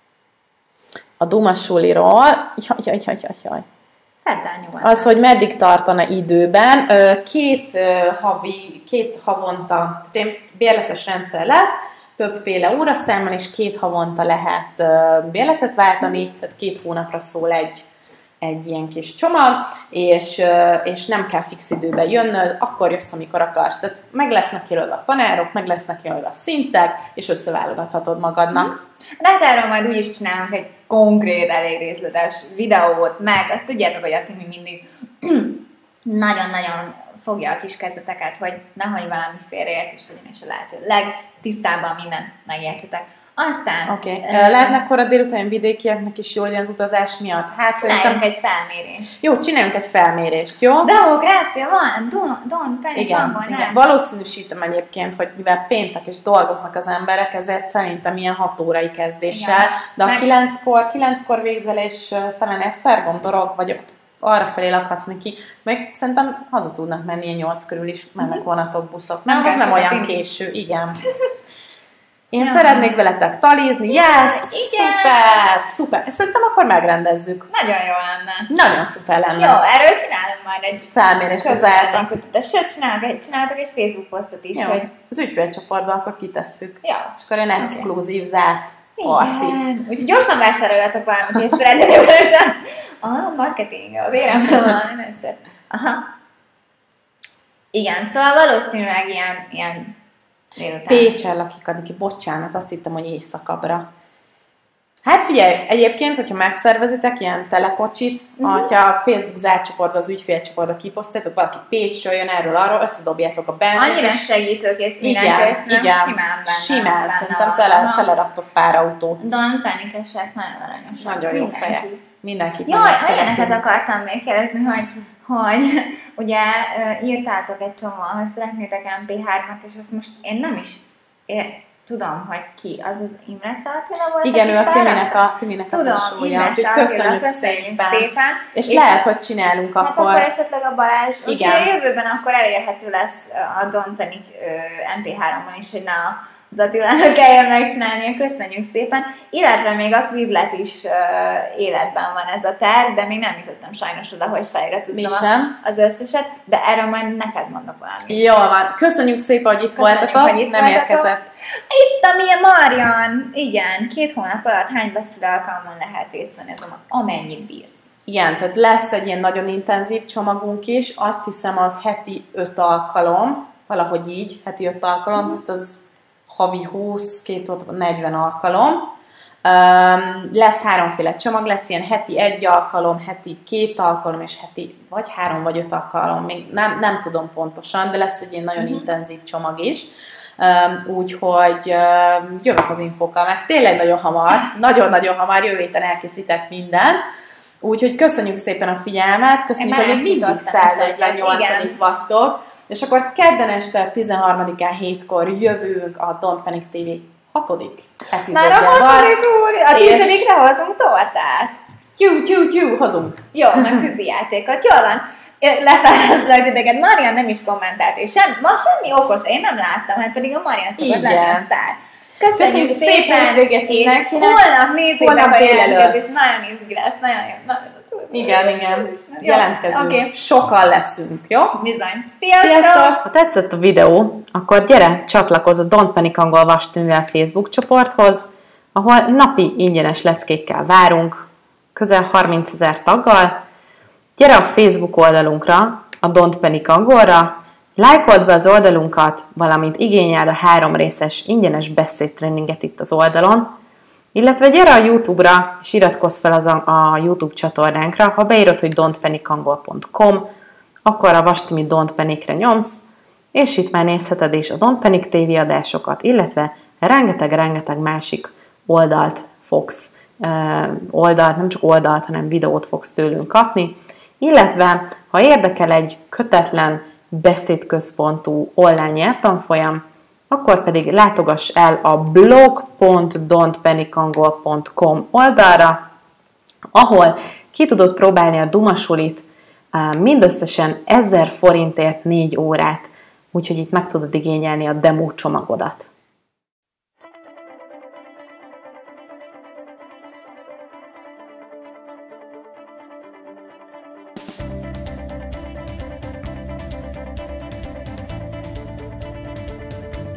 a Dumasuliról. Jaj, jaj, jaj, jaj, jaj. Az, hogy meddig tartana időben. Két havi, két havonta, bérletes rendszer lesz, többféle óraszámmal, és két havonta lehet bérletet váltani, tehát két hónapra szól egy egy ilyen kis csomag, és, és nem kell fix időben jönnöd, akkor jössz, amikor akarsz. Tehát meg lesznek jelölve a tanárok, meg lesznek jelölve a szintek, és összeválogathatod magadnak. De hát erről majd úgy is csinálunk egy konkrét, elég részletes videót, meg hát tudjátok, hogy a Timi mindig nagyon-nagyon fogja a kis kezdeteket, hogy nehogy valami félreértés legyen, és a lehető legtisztábban mindent megértsetek. Aztán... Oké. Okay. Uh, Lehetnek akkor a délután vidékieknek is jól, az utazás miatt? Hát csináljunk szerintem... egy felmérést. Jó, csináljunk egy felmérést, jó? Demokrácia van, don, don, pedig igen, van, igen. Valószínűsítem egyébként, hogy mivel péntek és dolgoznak az emberek, ezért szerintem ilyen hat órai kezdéssel, igen. de a meg... kilenckor, kilenckor végzel, és uh, talán Esztergom, Dorog, vagy ott arra felé lakhatsz neki, meg szerintem haza tudnak menni ilyen nyolc körül is, mennek vonatok, buszok. Nem, nem, nem olyan késő, igen. Én ja. szeretnék veletek talizni, yes! Igen. Szuper! Szuper! Szerintem akkor megrendezzük. Nagyon jó lenne. Nagyon szuper lenne. Jó, erről csinálom majd egy felmérést az árban. De sőt, csinálok egy, csináltok egy Facebook posztot is. Jó. Hogy... Az ügyfélcsoportban akkor kitesszük. Jó. És akkor egy exkluzív zárt parti. Úgyhogy gyorsan vásároljatok valamit, hogy ezt szeretnék. Aha, marketing, a véremben van. Aha. Igen, szóval valószínűleg ilyen, ilyen délután. Pécsen lakik, Adiki, bocsánat, azt hittem, hogy éjszakabbra. Hát figyelj, egyébként, hogyha megszervezitek ilyen telekocsit, uh-huh. hogyha a Facebook zárt csoportba, az ügyfélcsoportba kiposztoljátok, valaki Pécsről jön erről arról, összedobjátok a benzint. Annyira segítőkész mindenki, igen, igen, simán benne. Simán, szerintem tele, teleraktok pár autót. Don pánikesek, nagyon aranyosak. Nagyon jó fejek. Mindenkit. Jaj, ilyeneket akartam még kérdezni, hogy, hogy ugye írtátok egy csomóan, hogy szeretnétek em pé hármat, és azt most én nem is én tudom, hogy ki, az az Imre Attila volt. Igen, ő a Timinek a, Timinek a tesója, úgyhogy köszönjük szépen. szépen. És, és lehet, hogy csinálunk hát akkor. Hát akkor esetleg a Balázs, igen. Úgyhogy a jövőben akkor elérhető lesz a Don't Panic em pé háromban is, hogy ne a az Attilának kelljen megcsinálnia, köszönjük szépen. Illetve még a Quizlet is uh, életben van ez a terv, de még nem jutottam sajnos oda, hogy fejre tudtam az összeset, de erről majd neked mondok valamit. Jól van. Köszönjük szépen, hogy itt voltatok, hogy itt nem voltatok. Érkezett. Itt a milyen Marian! Igen, két hónap alatt hány beszéd alkalmon lehet részt venni azon, amennyit bírsz. Igen, tehát lesz egy ilyen nagyon intenzív csomagunk is, azt hiszem az heti öt alkalom, valahogy így, heti öt alkalom, tehát az havi húsz, két ott negyven alkalom. Um, lesz háromféle csomag, lesz ilyen heti egy alkalom, heti két alkalom, és heti vagy három vagy öt alkalom, még nem, nem tudom pontosan, de lesz egy ilyen nagyon mm-hmm. intenzív csomag is. Um, úgyhogy um, jövök az infókkal, mert tényleg nagyon hamar, nagyon-nagyon hamar, jövő héten elkészítek mindent. Úgyhogy köszönjük szépen a figyelmet, köszönjük, hogy mindig százötvennyolcadik vagytok. És akkor kedden este tizenharmadikán hétkor jövünk a Don't Panic té vé hatodik epizódjával. Már a hatodik úr, a tizedikre hozunk tortát. Tyú, tyú, tyú, hozunk. Jó, meg tűzijátékot. Jól van. Lefárasztlak titeket. Marian nem is kommentált, és sem, ma semmi okos, én nem láttam, hát pedig a Marian szokott lenni a sztár. Köszönjük, Köszönjük szépen, véget és holnap nézzék be a jelentkezés, nagyon izgi lesz, nagyon jó. Igen, igen, jelentkezünk. Okay. Sokan leszünk, jó? Bizony. Sziasztok! Sziasztok! Ha tetszett a videó, akkor gyere, csatlakozz a Don't Panic Angol Vasművel Facebook csoporthoz, ahol napi ingyenes leckékkel várunk, közel harmincezer taggal. Gyere a Facebook oldalunkra, a Don't Panic Angolra, lájkold be az oldalunkat, valamint igényeld a három részes ingyenes beszédtréninget itt az oldalon, illetve gyere a YouTube-ra, és iratkozz fel az a, a YouTube csatornánkra, ha beírod, hogy don't panic angol pont com, akkor a Vastimi Don't Panicre nyomsz, és itt már nézheted is a Don't Panic té vé adásokat, illetve rengeteg-rengeteg másik oldalt fogsz, oldalt, nem csak oldalt, hanem videót fogsz tőlünk kapni, illetve ha érdekel egy kötetlen, beszédközpontú online nyelvtanfolyam, akkor pedig látogass el a blog pont don't panic angol pont com oldalra, ahol ki tudod próbálni a Dumasulit mindösszesen ezer forintért négy órát, úgyhogy itt meg tudod igényelni a demo csomagodat.